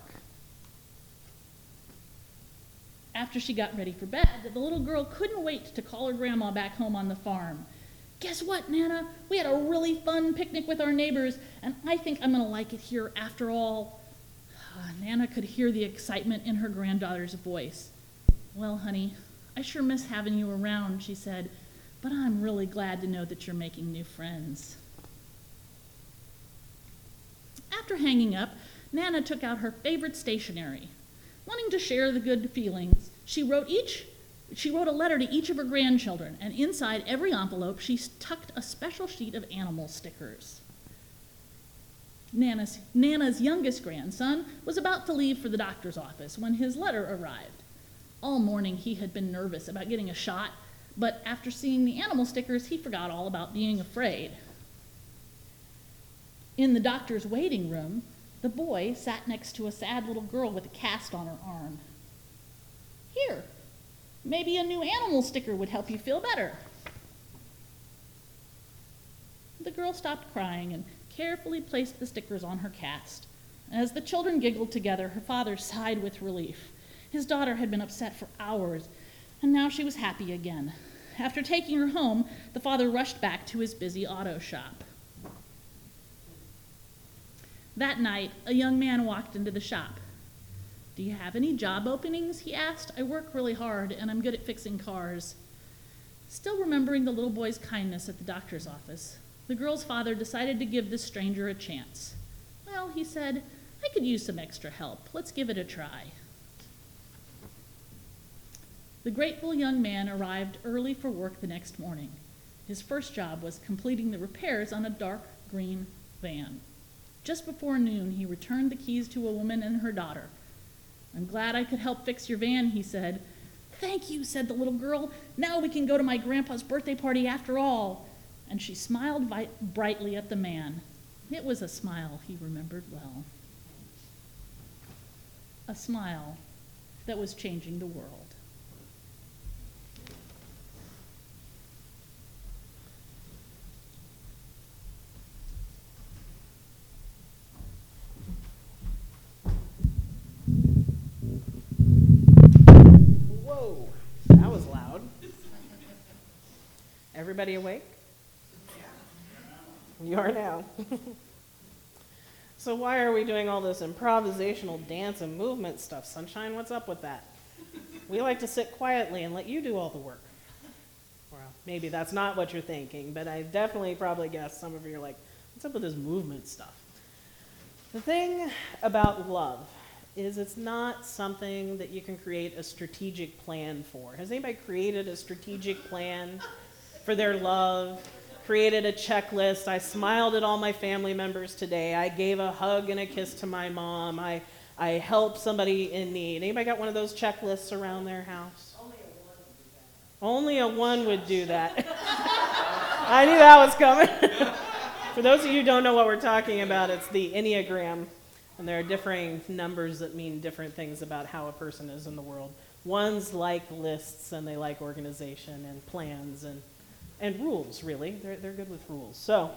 After she got ready for bed, the little girl couldn't wait to call her grandma back home on the farm. "Guess what, Nana? We had a really fun picnic with our neighbors, and I think I'm going to like it here after all." Ah, Nana could hear the excitement in her granddaughter's voice. "Well, honey, I sure miss having you around," she said, "but I'm really glad to know that you're making new friends." After hanging up, Nana took out her favorite stationery. Wanting to share the good feelings, she wrote each She wrote a letter to each of her grandchildren, and inside every envelope she tucked a special sheet of animal stickers. Nana's, Nana's youngest grandson was about to leave for the doctor's office when his letter arrived. All morning he had been nervous about getting a shot, but after seeing the animal stickers, he forgot all about being afraid. In the doctor's waiting room, the boy sat next to a sad little girl with a cast on her arm. "Here, maybe a new animal sticker would help you feel better." The girl stopped crying and carefully placed the stickers on her cast. As the children giggled together, her father sighed with relief. His daughter had been upset for hours, and now she was happy again. After taking her home, the father rushed back to his busy auto shop. That night, a young man walked into the shop. "Do you have any job openings?" he asked. "I work really hard, and I'm good at fixing cars." Still remembering the little boy's kindness at the doctor's office, the girl's father decided to give this stranger a chance. "Well," he said, "I could use some extra help. Let's give it a try." The grateful young man arrived early for work the next morning. His first job was completing the repairs on a dark green van. Just before noon, he returned the keys to a woman and her daughter. "I'm glad I could help fix your van," he said. "Thank you," said the little girl. "Now we can go to my grandpa's birthday party after all." And she smiled vi- brightly at the man. It was a smile he remembered well. A smile that was changing the world. Whoa, that was loud. Everybody awake? You are now. So why are we doing all this improvisational dance and movement stuff, Sunshine? What's up with that? We like to sit quietly and let you do all the work. Well, maybe that's not what you're thinking, but I definitely probably guess some of you are like, what's up with this movement stuff? The thing about love is it's not something that you can create a strategic plan for. Has anybody created a strategic plan for their love? Created a checklist. I smiled at all my family members today. I gave a hug and a kiss to my mom. I, I helped somebody in need. Anybody got one of those checklists around their house? Only a one would do that. Only a one would do that. I knew that was coming. For those of you who don't know what we're talking about, it's the Enneagram. And there are differing numbers that mean different things about how a person is in the world. Ones like lists, and they like organization and plans and And rules, really. They're, they're good with rules. So,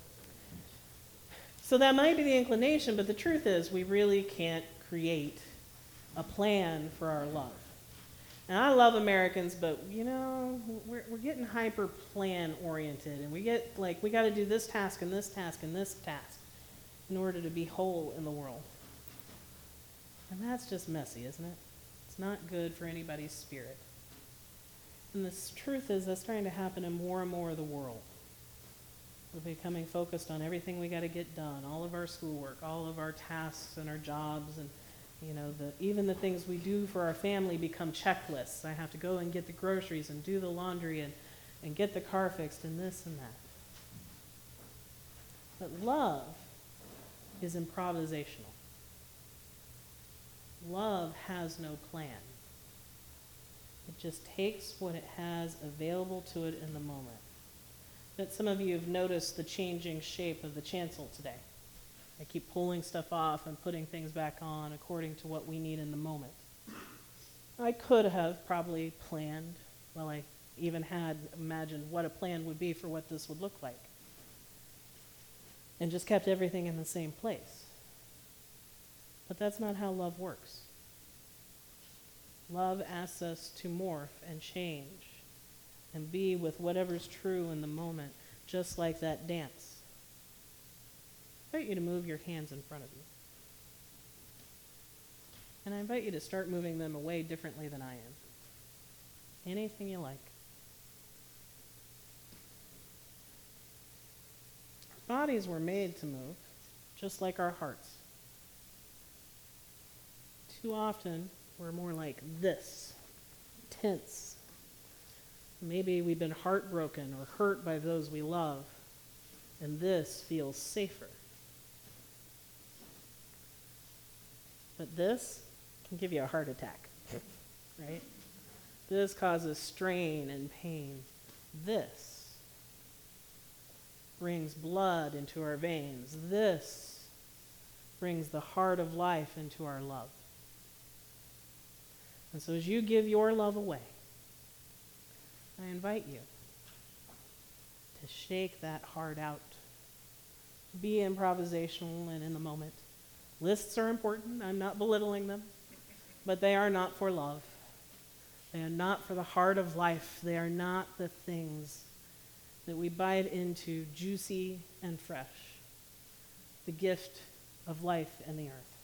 so that might be the inclination, but the truth is we really can't create a plan for our love. And I love Americans, but, you know, we're, we're getting hyper plan oriented, and we get, like, we got to do this task and this task and this task in order to be whole in the world. And that's just messy, isn't it? It's not good for anybody's spirit. And the truth is that's starting to happen in more and more of the world. We're becoming focused on everything we got to get done, all of our schoolwork, all of our tasks and our jobs, and You know, the, even the things we do for our family become checklists. I have to go and get the groceries and do the laundry and, and get the car fixed and this and that. But love is improvisational. Love has no plan. It just takes what it has available to it in the moment. That some of you have noticed the changing shape of the chancel today. I keep pulling stuff off and putting things back on according to what we need in the moment. I could have probably planned, well, I even had imagined what a plan would be for what this would look like, and just kept everything in the same place. But that's not how love works. Love asks us to morph and change and be with whatever's true in the moment, just like that dance. I invite you to move your hands in front of you. And I invite you to start moving them away differently than I am. Anything you like. Our bodies were made to move, just like our hearts. Too often, we're more like this, tense. Maybe we've been heartbroken or hurt by those we love, and this feels safer. But this can give you a heart attack, right? This causes strain and pain. This brings blood into our veins. This brings the heart of life into our love. And so as you give your love away, I invite you to shake that heart out. Be improvisational and in the moment. Lists are important. I'm not belittling them. But they are not for love. They are not for the heart of life. They are not the things that we bite into juicy and fresh. The gift of life and the earth.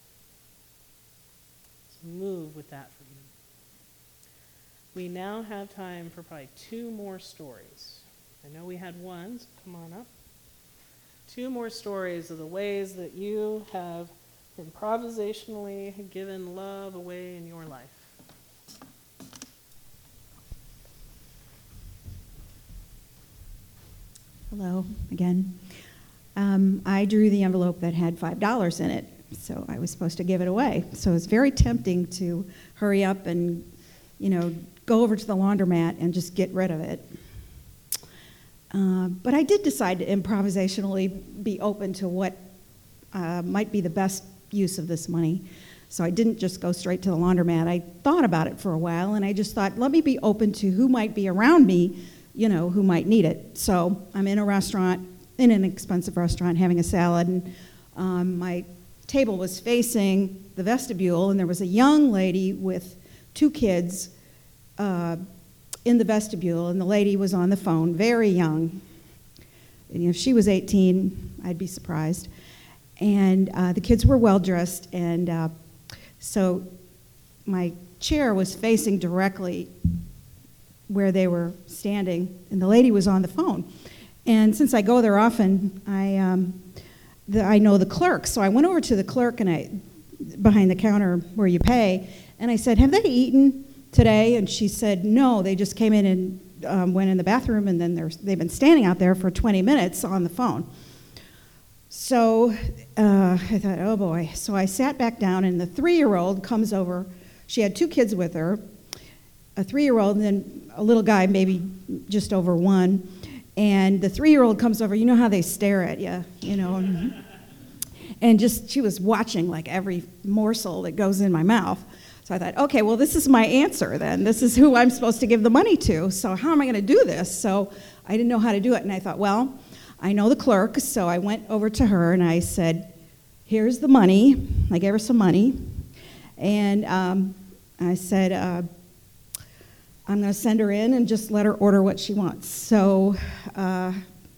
So move with that for you. We now have time for probably two more stories. I know we had one, so come on up. Two more stories of the ways that you have improvisationally given love away in your life. Hello again. Um, I drew the envelope that had five dollars in it, so I was supposed to give it away. So it's very tempting to hurry up and, you know, go over to the laundromat and just get rid of it. Uh, but I did decide to improvisationally be open to what uh, might be the best use of this money. So I didn't just go straight to the laundromat. I thought about it for a while, and I just thought, let me be open to who might be around me, you know, who might need it. So I'm in a restaurant, in an expensive restaurant, having a salad, and um, my table was facing the vestibule, and there was a young lady with two kids uh, in the vestibule, and the lady was on the phone, very young. And if she was eighteen, I'd be surprised. And uh, the kids were well-dressed, and uh, so my chair was facing directly where they were standing, and the lady was on the phone. And since I go there often, I um, the, I know the clerk, so I went over to the clerk and I, behind the counter where you pay, and I said, "Have they eaten today?" And she said, "No, they just came in and um, went in the bathroom, and then they're, they've been standing out there for twenty minutes on the phone." So uh, I thought, oh boy. So I sat back down, and the three-year-old comes over. She had two kids with her, a three-year-old and then a little guy, maybe just over one. And the three-year-old comes over. You know how they stare at you, you know. And, and just, she was watching like every morsel that goes in my mouth. So I thought, okay, well, this is my answer then. This is who I'm supposed to give the money to. So how am I going to do this? So I didn't know how to do it. And I thought, well, I know the clerk, so I went over to her and I said, "Here's the money." I gave her some money. And um, I said, uh, I'm going to send her in and just let her order what she wants. So uh,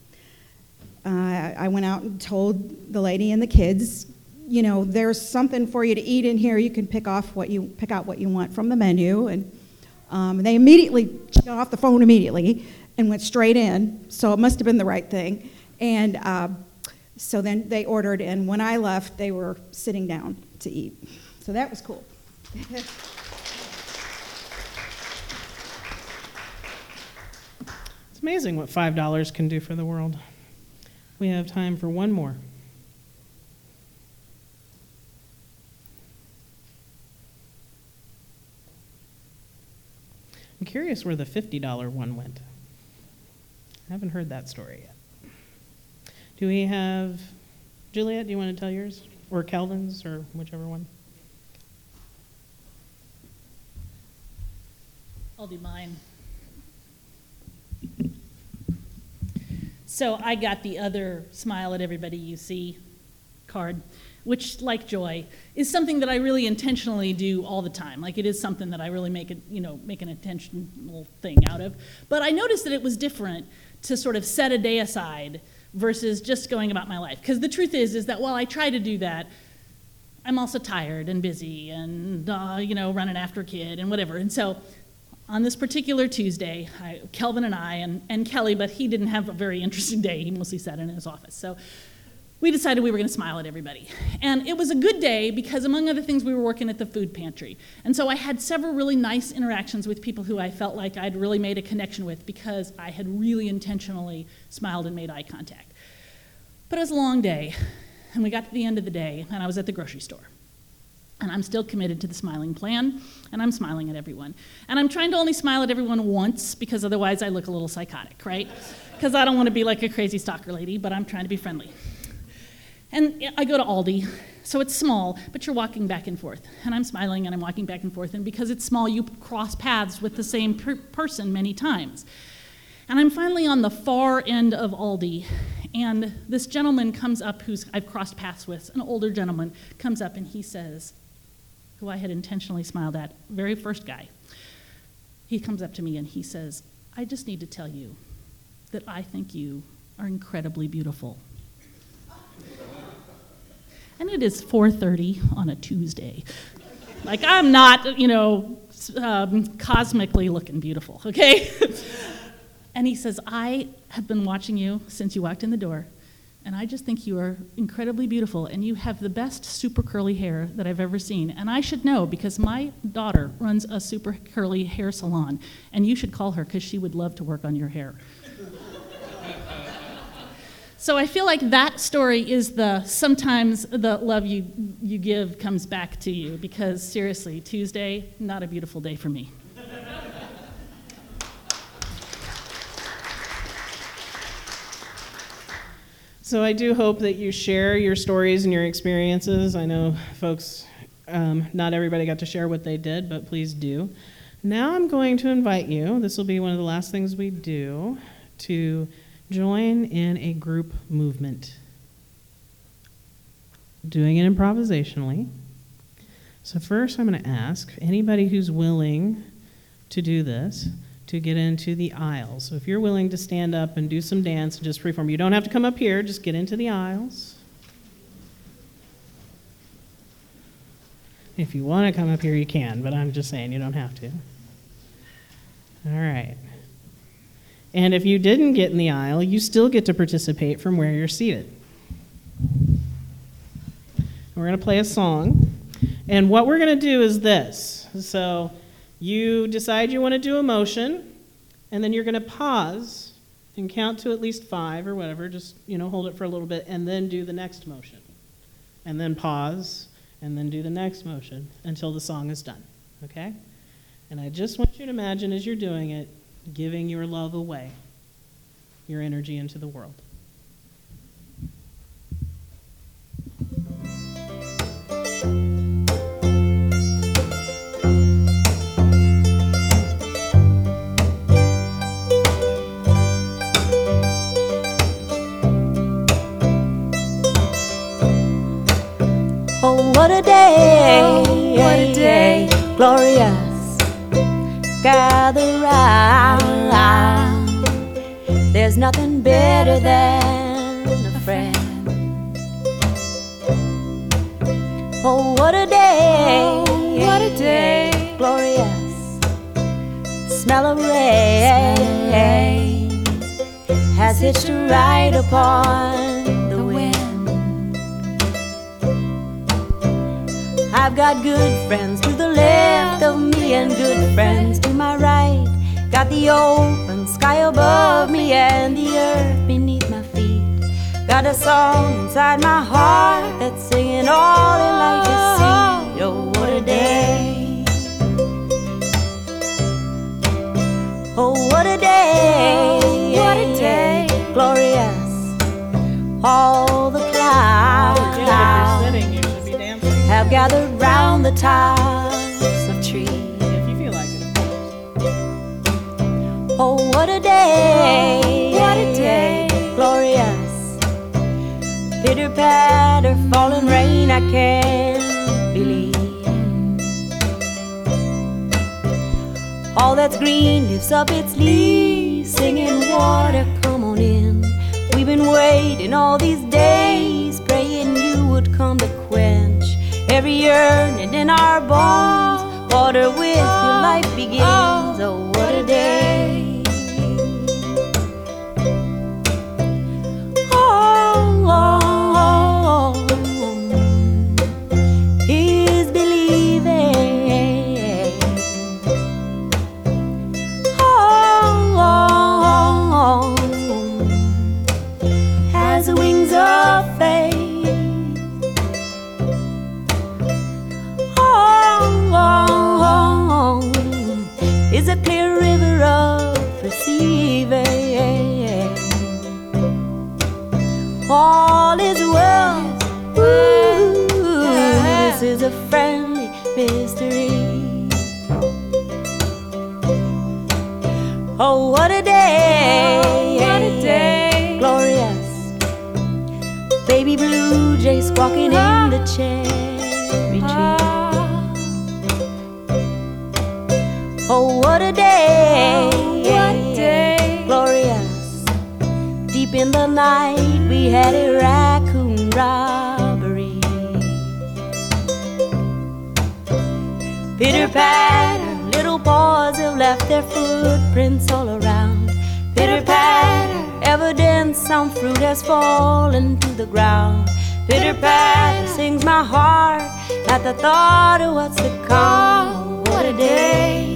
I went out and told the lady and the kids, you know, there's something for you to eat in here. You can pick off what you pick out what you want from the menu. And um, they immediately got off the phone immediately and went straight in, so it must have been the right thing. And uh, so then they ordered, and when I left, they were sitting down to eat. So So that was cool. It's amazing what five dollars can do for the world. We have time for one more. I'm curious where the fifty dollar one went. I haven't heard that story yet. Do we have, Juliet, do you want to tell yours? Or Kelvin's, or whichever one? I'll do mine. So I got the other Smile at Everybody You See card, which, like Joy, is something that I really intentionally do all the time. Like, it is something that I really make, a, you know, make an intentional thing out of. But I noticed that it was different to sort of set a day aside versus just going about my life. Because the truth is, is that while I try to do that, I'm also tired and busy and, uh, you know, running after a kid and whatever. And so on this particular Tuesday, I, Kelvin and I, and, and Kelly, but he didn't have a very interesting day. He mostly sat in his office. So we decided we were going to smile at everybody. And it was a good day because, among other things, we were working at the food pantry. And so I had several really nice interactions with people who I felt like I'd really made a connection with because I had really intentionally smiled and made eye contact. But it was a long day, and we got to the end of the day, and I was at the grocery store. And I'm still committed to the smiling plan, and I'm smiling at everyone. And I'm trying to only smile at everyone once, because otherwise I look a little psychotic, right? Because I don't want to be like a crazy stalker lady, but I'm trying to be friendly. And I go to Aldi, so it's small, but you're walking back and forth. And I'm smiling, and I'm walking back and forth, and because it's small, you cross paths with the same per- person many times. And I'm finally on the far end of Aldi, and this gentleman comes up who's I've crossed paths with, an older gentleman, comes up and he says, who I had intentionally smiled at, very first guy. He comes up to me and he says, I just need to tell you that I think you are incredibly beautiful. And it is four thirty on a Tuesday. Like, I'm not, you know, um, cosmically looking beautiful, okay? And he says, I have been watching you since you walked in the door, and I just think you are incredibly beautiful, and you have the best super curly hair that I've ever seen. And I should know because my daughter runs a super curly hair salon, and you should call her because she would love to work on your hair. So I feel like that story is the sometimes the love you, you give comes back to you, because seriously, Tuesday, not a beautiful day for me. So I do hope that you share your stories and your experiences. I know folks, um, not everybody got to share what they did, but please do. Now I'm going to invite you, this will be one of the last things we do, to join in a group movement. Doing it improvisationally. So first I'm going to ask anybody who's willing to do this to get into the aisles. So if you're willing to stand up and do some dance and just freeform, you don't have to come up here, just get into the aisles. If you want to come up here, you can, but I'm just saying you don't have to. All right. And if you didn't get in the aisle, you still get to participate from where you're seated. We're going to play a song. And what we're going to do is this. So you decide you want to do a motion, and then you're going to pause and count to at least five or whatever. Just, you know, hold it for a little bit, and then do the next motion. And then pause, and then do the next motion until the song is done, okay? And I just want you to imagine as you're doing it, giving your love away, your energy into the world. Oh, what a day, oh, what a day, glorious, gather round, there's nothing better than a friend. Oh, what a day, oh, what a day, glorious, smell of rain, has hitched a ride upon the wind. I've got good friends to the left of me and good friends to my right. Got the open sky above me and the earth beneath my feet. Got a song inside my heart that's singing all in life is sweet. Oh, what a day. Oh, what a day. What a day. Glorious. All the clouds If you're sitting, you should be dancing. have gathered round the tops of trees. If you feel like it, of course. Oh, what a day. What a day. Glorious. Pitter patter, falling rain, I can't believe. All that's green lifts up its leaves, singing water, come on in. We've been waiting all these days, praying you would come to quench every yearning in our bones. Water with your life begins. Oh, what a day. Oh, oh, oh, is believing. Oh, oh, has the wings of faith. Oh, oh, is a clear river of perceiving. All is well. Ooh, this is a friendly mystery. Oh, what a day. What a day. Glorious. Baby blue jay squawking in the cherry tree. Oh, what a day. What a day. Glorious. Deep in the night we had a raccoon robbery. Pitter patter, little paws have left their footprints all around. Pitter patter, evidence some fruit has fallen to the ground. Pitter patter, sings my heart at the thought of what's to come. What a day.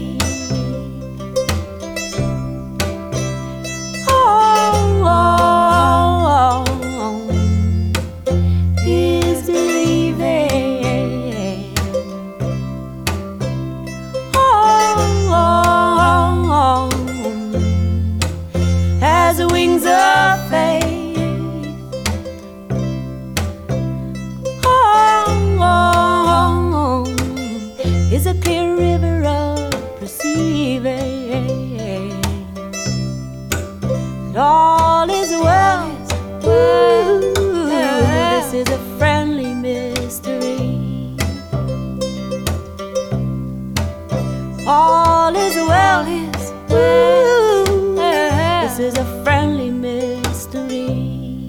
Oh, oh, oh, is believing. Oh, oh, has the wings of faith. Oh, is a clear river of perceiving. All is well. Ooh, this is a friendly mystery. All is well. Ooh, this is a friendly mystery.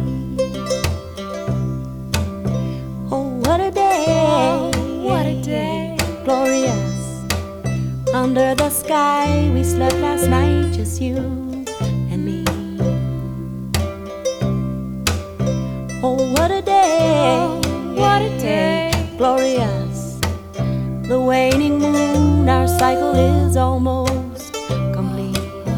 Oh, what a day. What a day. Glorious. Under the sky we slept last night, just you and me. Oh, what a day. What a day. Glorious. The waning moon, our cycle is almost complete.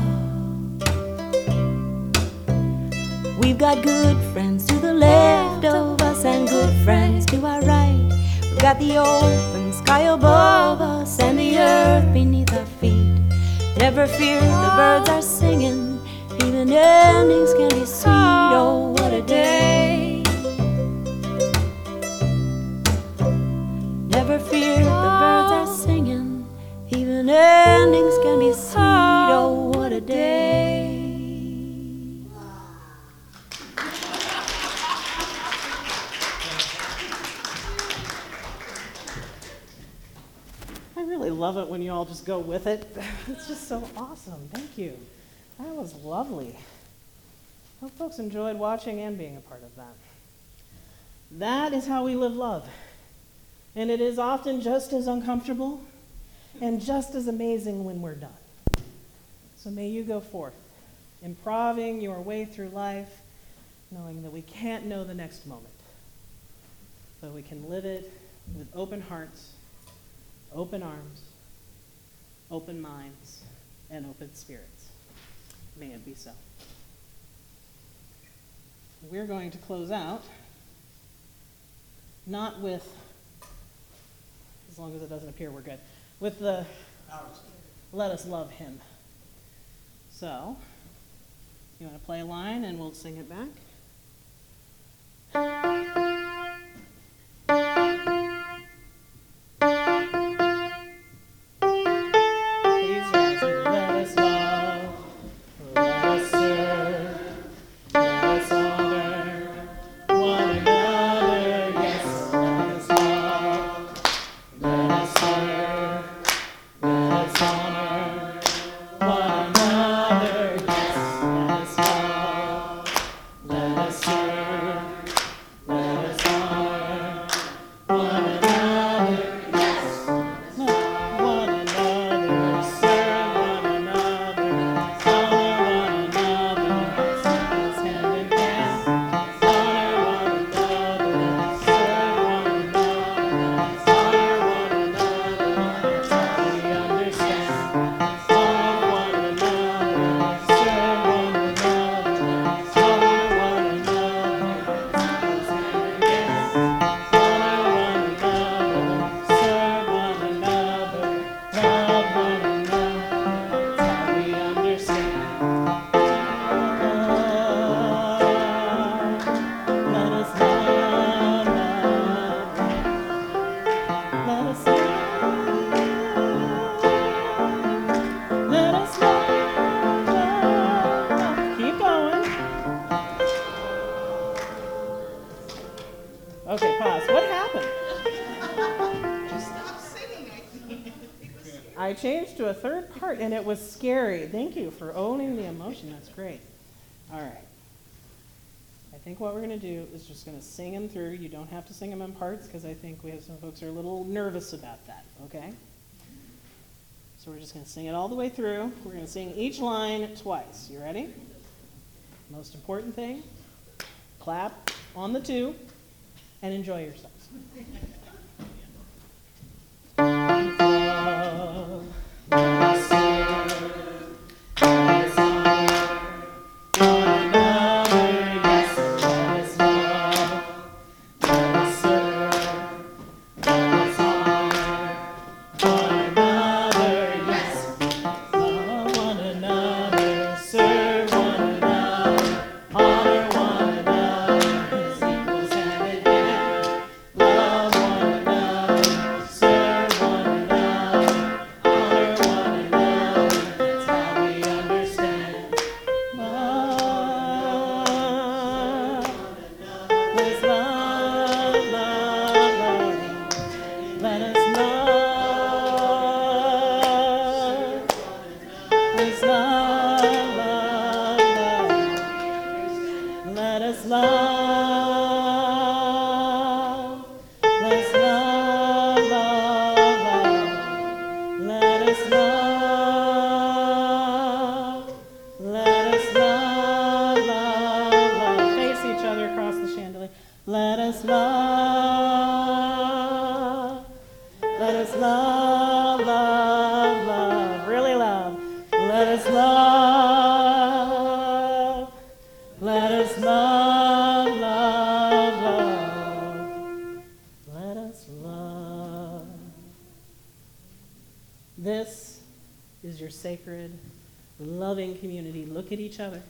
We've got good friends to the left of us and good friends to our right. We've got the open sky above us and the earth beneath our feet. Never fear, the birds are singing, even endings can be sweet. Oh, what a day. Never fear, the birds are singing, even endings can be sweet. Oh, what a day. I really love it when you all just go with it. It's just so awesome. Thank you. That was lovely. Hope folks enjoyed watching and being a part of that. That is how we live love. And it is often just as uncomfortable and just as amazing when we're done. So may you go forth, improving your way through life, knowing that we can't know the next moment, but we can live it with open hearts, open arms, open minds, and open spirits. May it be so. We're going to close out, not with, as long as it doesn't appear, we're good, with the Let Us Love Him. So, you want to play a line and we'll sing it back? Please rise and let us love, let us serve, let us honor one another. Yes, let us love, let us serve, let us honor one another. Yes, let us love, let us serve, let us honor one another. Yes, love one another, serve one another, honor one another. Let's hand in hand, honor one another, serve one another, honor one another. That's how we understand. Honor one another, serve one another, honor one another. Let's hand in hand, honor one another, serve one another, love one another. That's how we understand. Let us love, let us love, let us love. Keep going. Okay, pause. What happened? I changed to a third part and it was scary. Thank you for owning the emotion. That's great. All right. I think what we're going to do is just going to sing them through. You don't have to sing them in parts because I think we have some folks who are a little nervous about that, okay? So we're just going to sing it all the way through. We're going to sing each line twice. You ready? Most important thing, clap on the two and enjoy yourselves. Love, let us serve, let us honor one another. Yes, let us love, let us serve, let us honor one another. Yes, love one another, serve one another, honor one another. As equals hand in hand, love one another, serve one another, honor one another. That's how we understand. Love, let's love, love, love. Let us love, let's love, love, love. Let us love, let's love, love, love. Let us love, let us love, love, love. Face each other across the chandelier. Let us love, let us love, love, love. Really love. Let us love, let us love, love, love. Let us love. This is your sacred, loving community. Look at each other.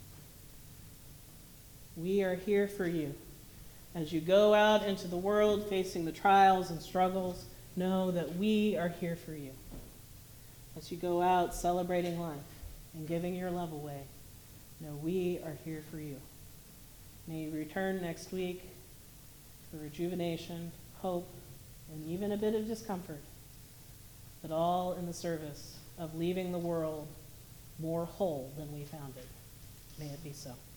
We are here for you. As you go out into the world facing the trials and struggles, know that we are here for you. As you go out celebrating life and giving your love away, know we are here for you. May you return next week for rejuvenation, hope, and even a bit of discomfort, but all in the service of leaving the world more whole than we found it. May it be so.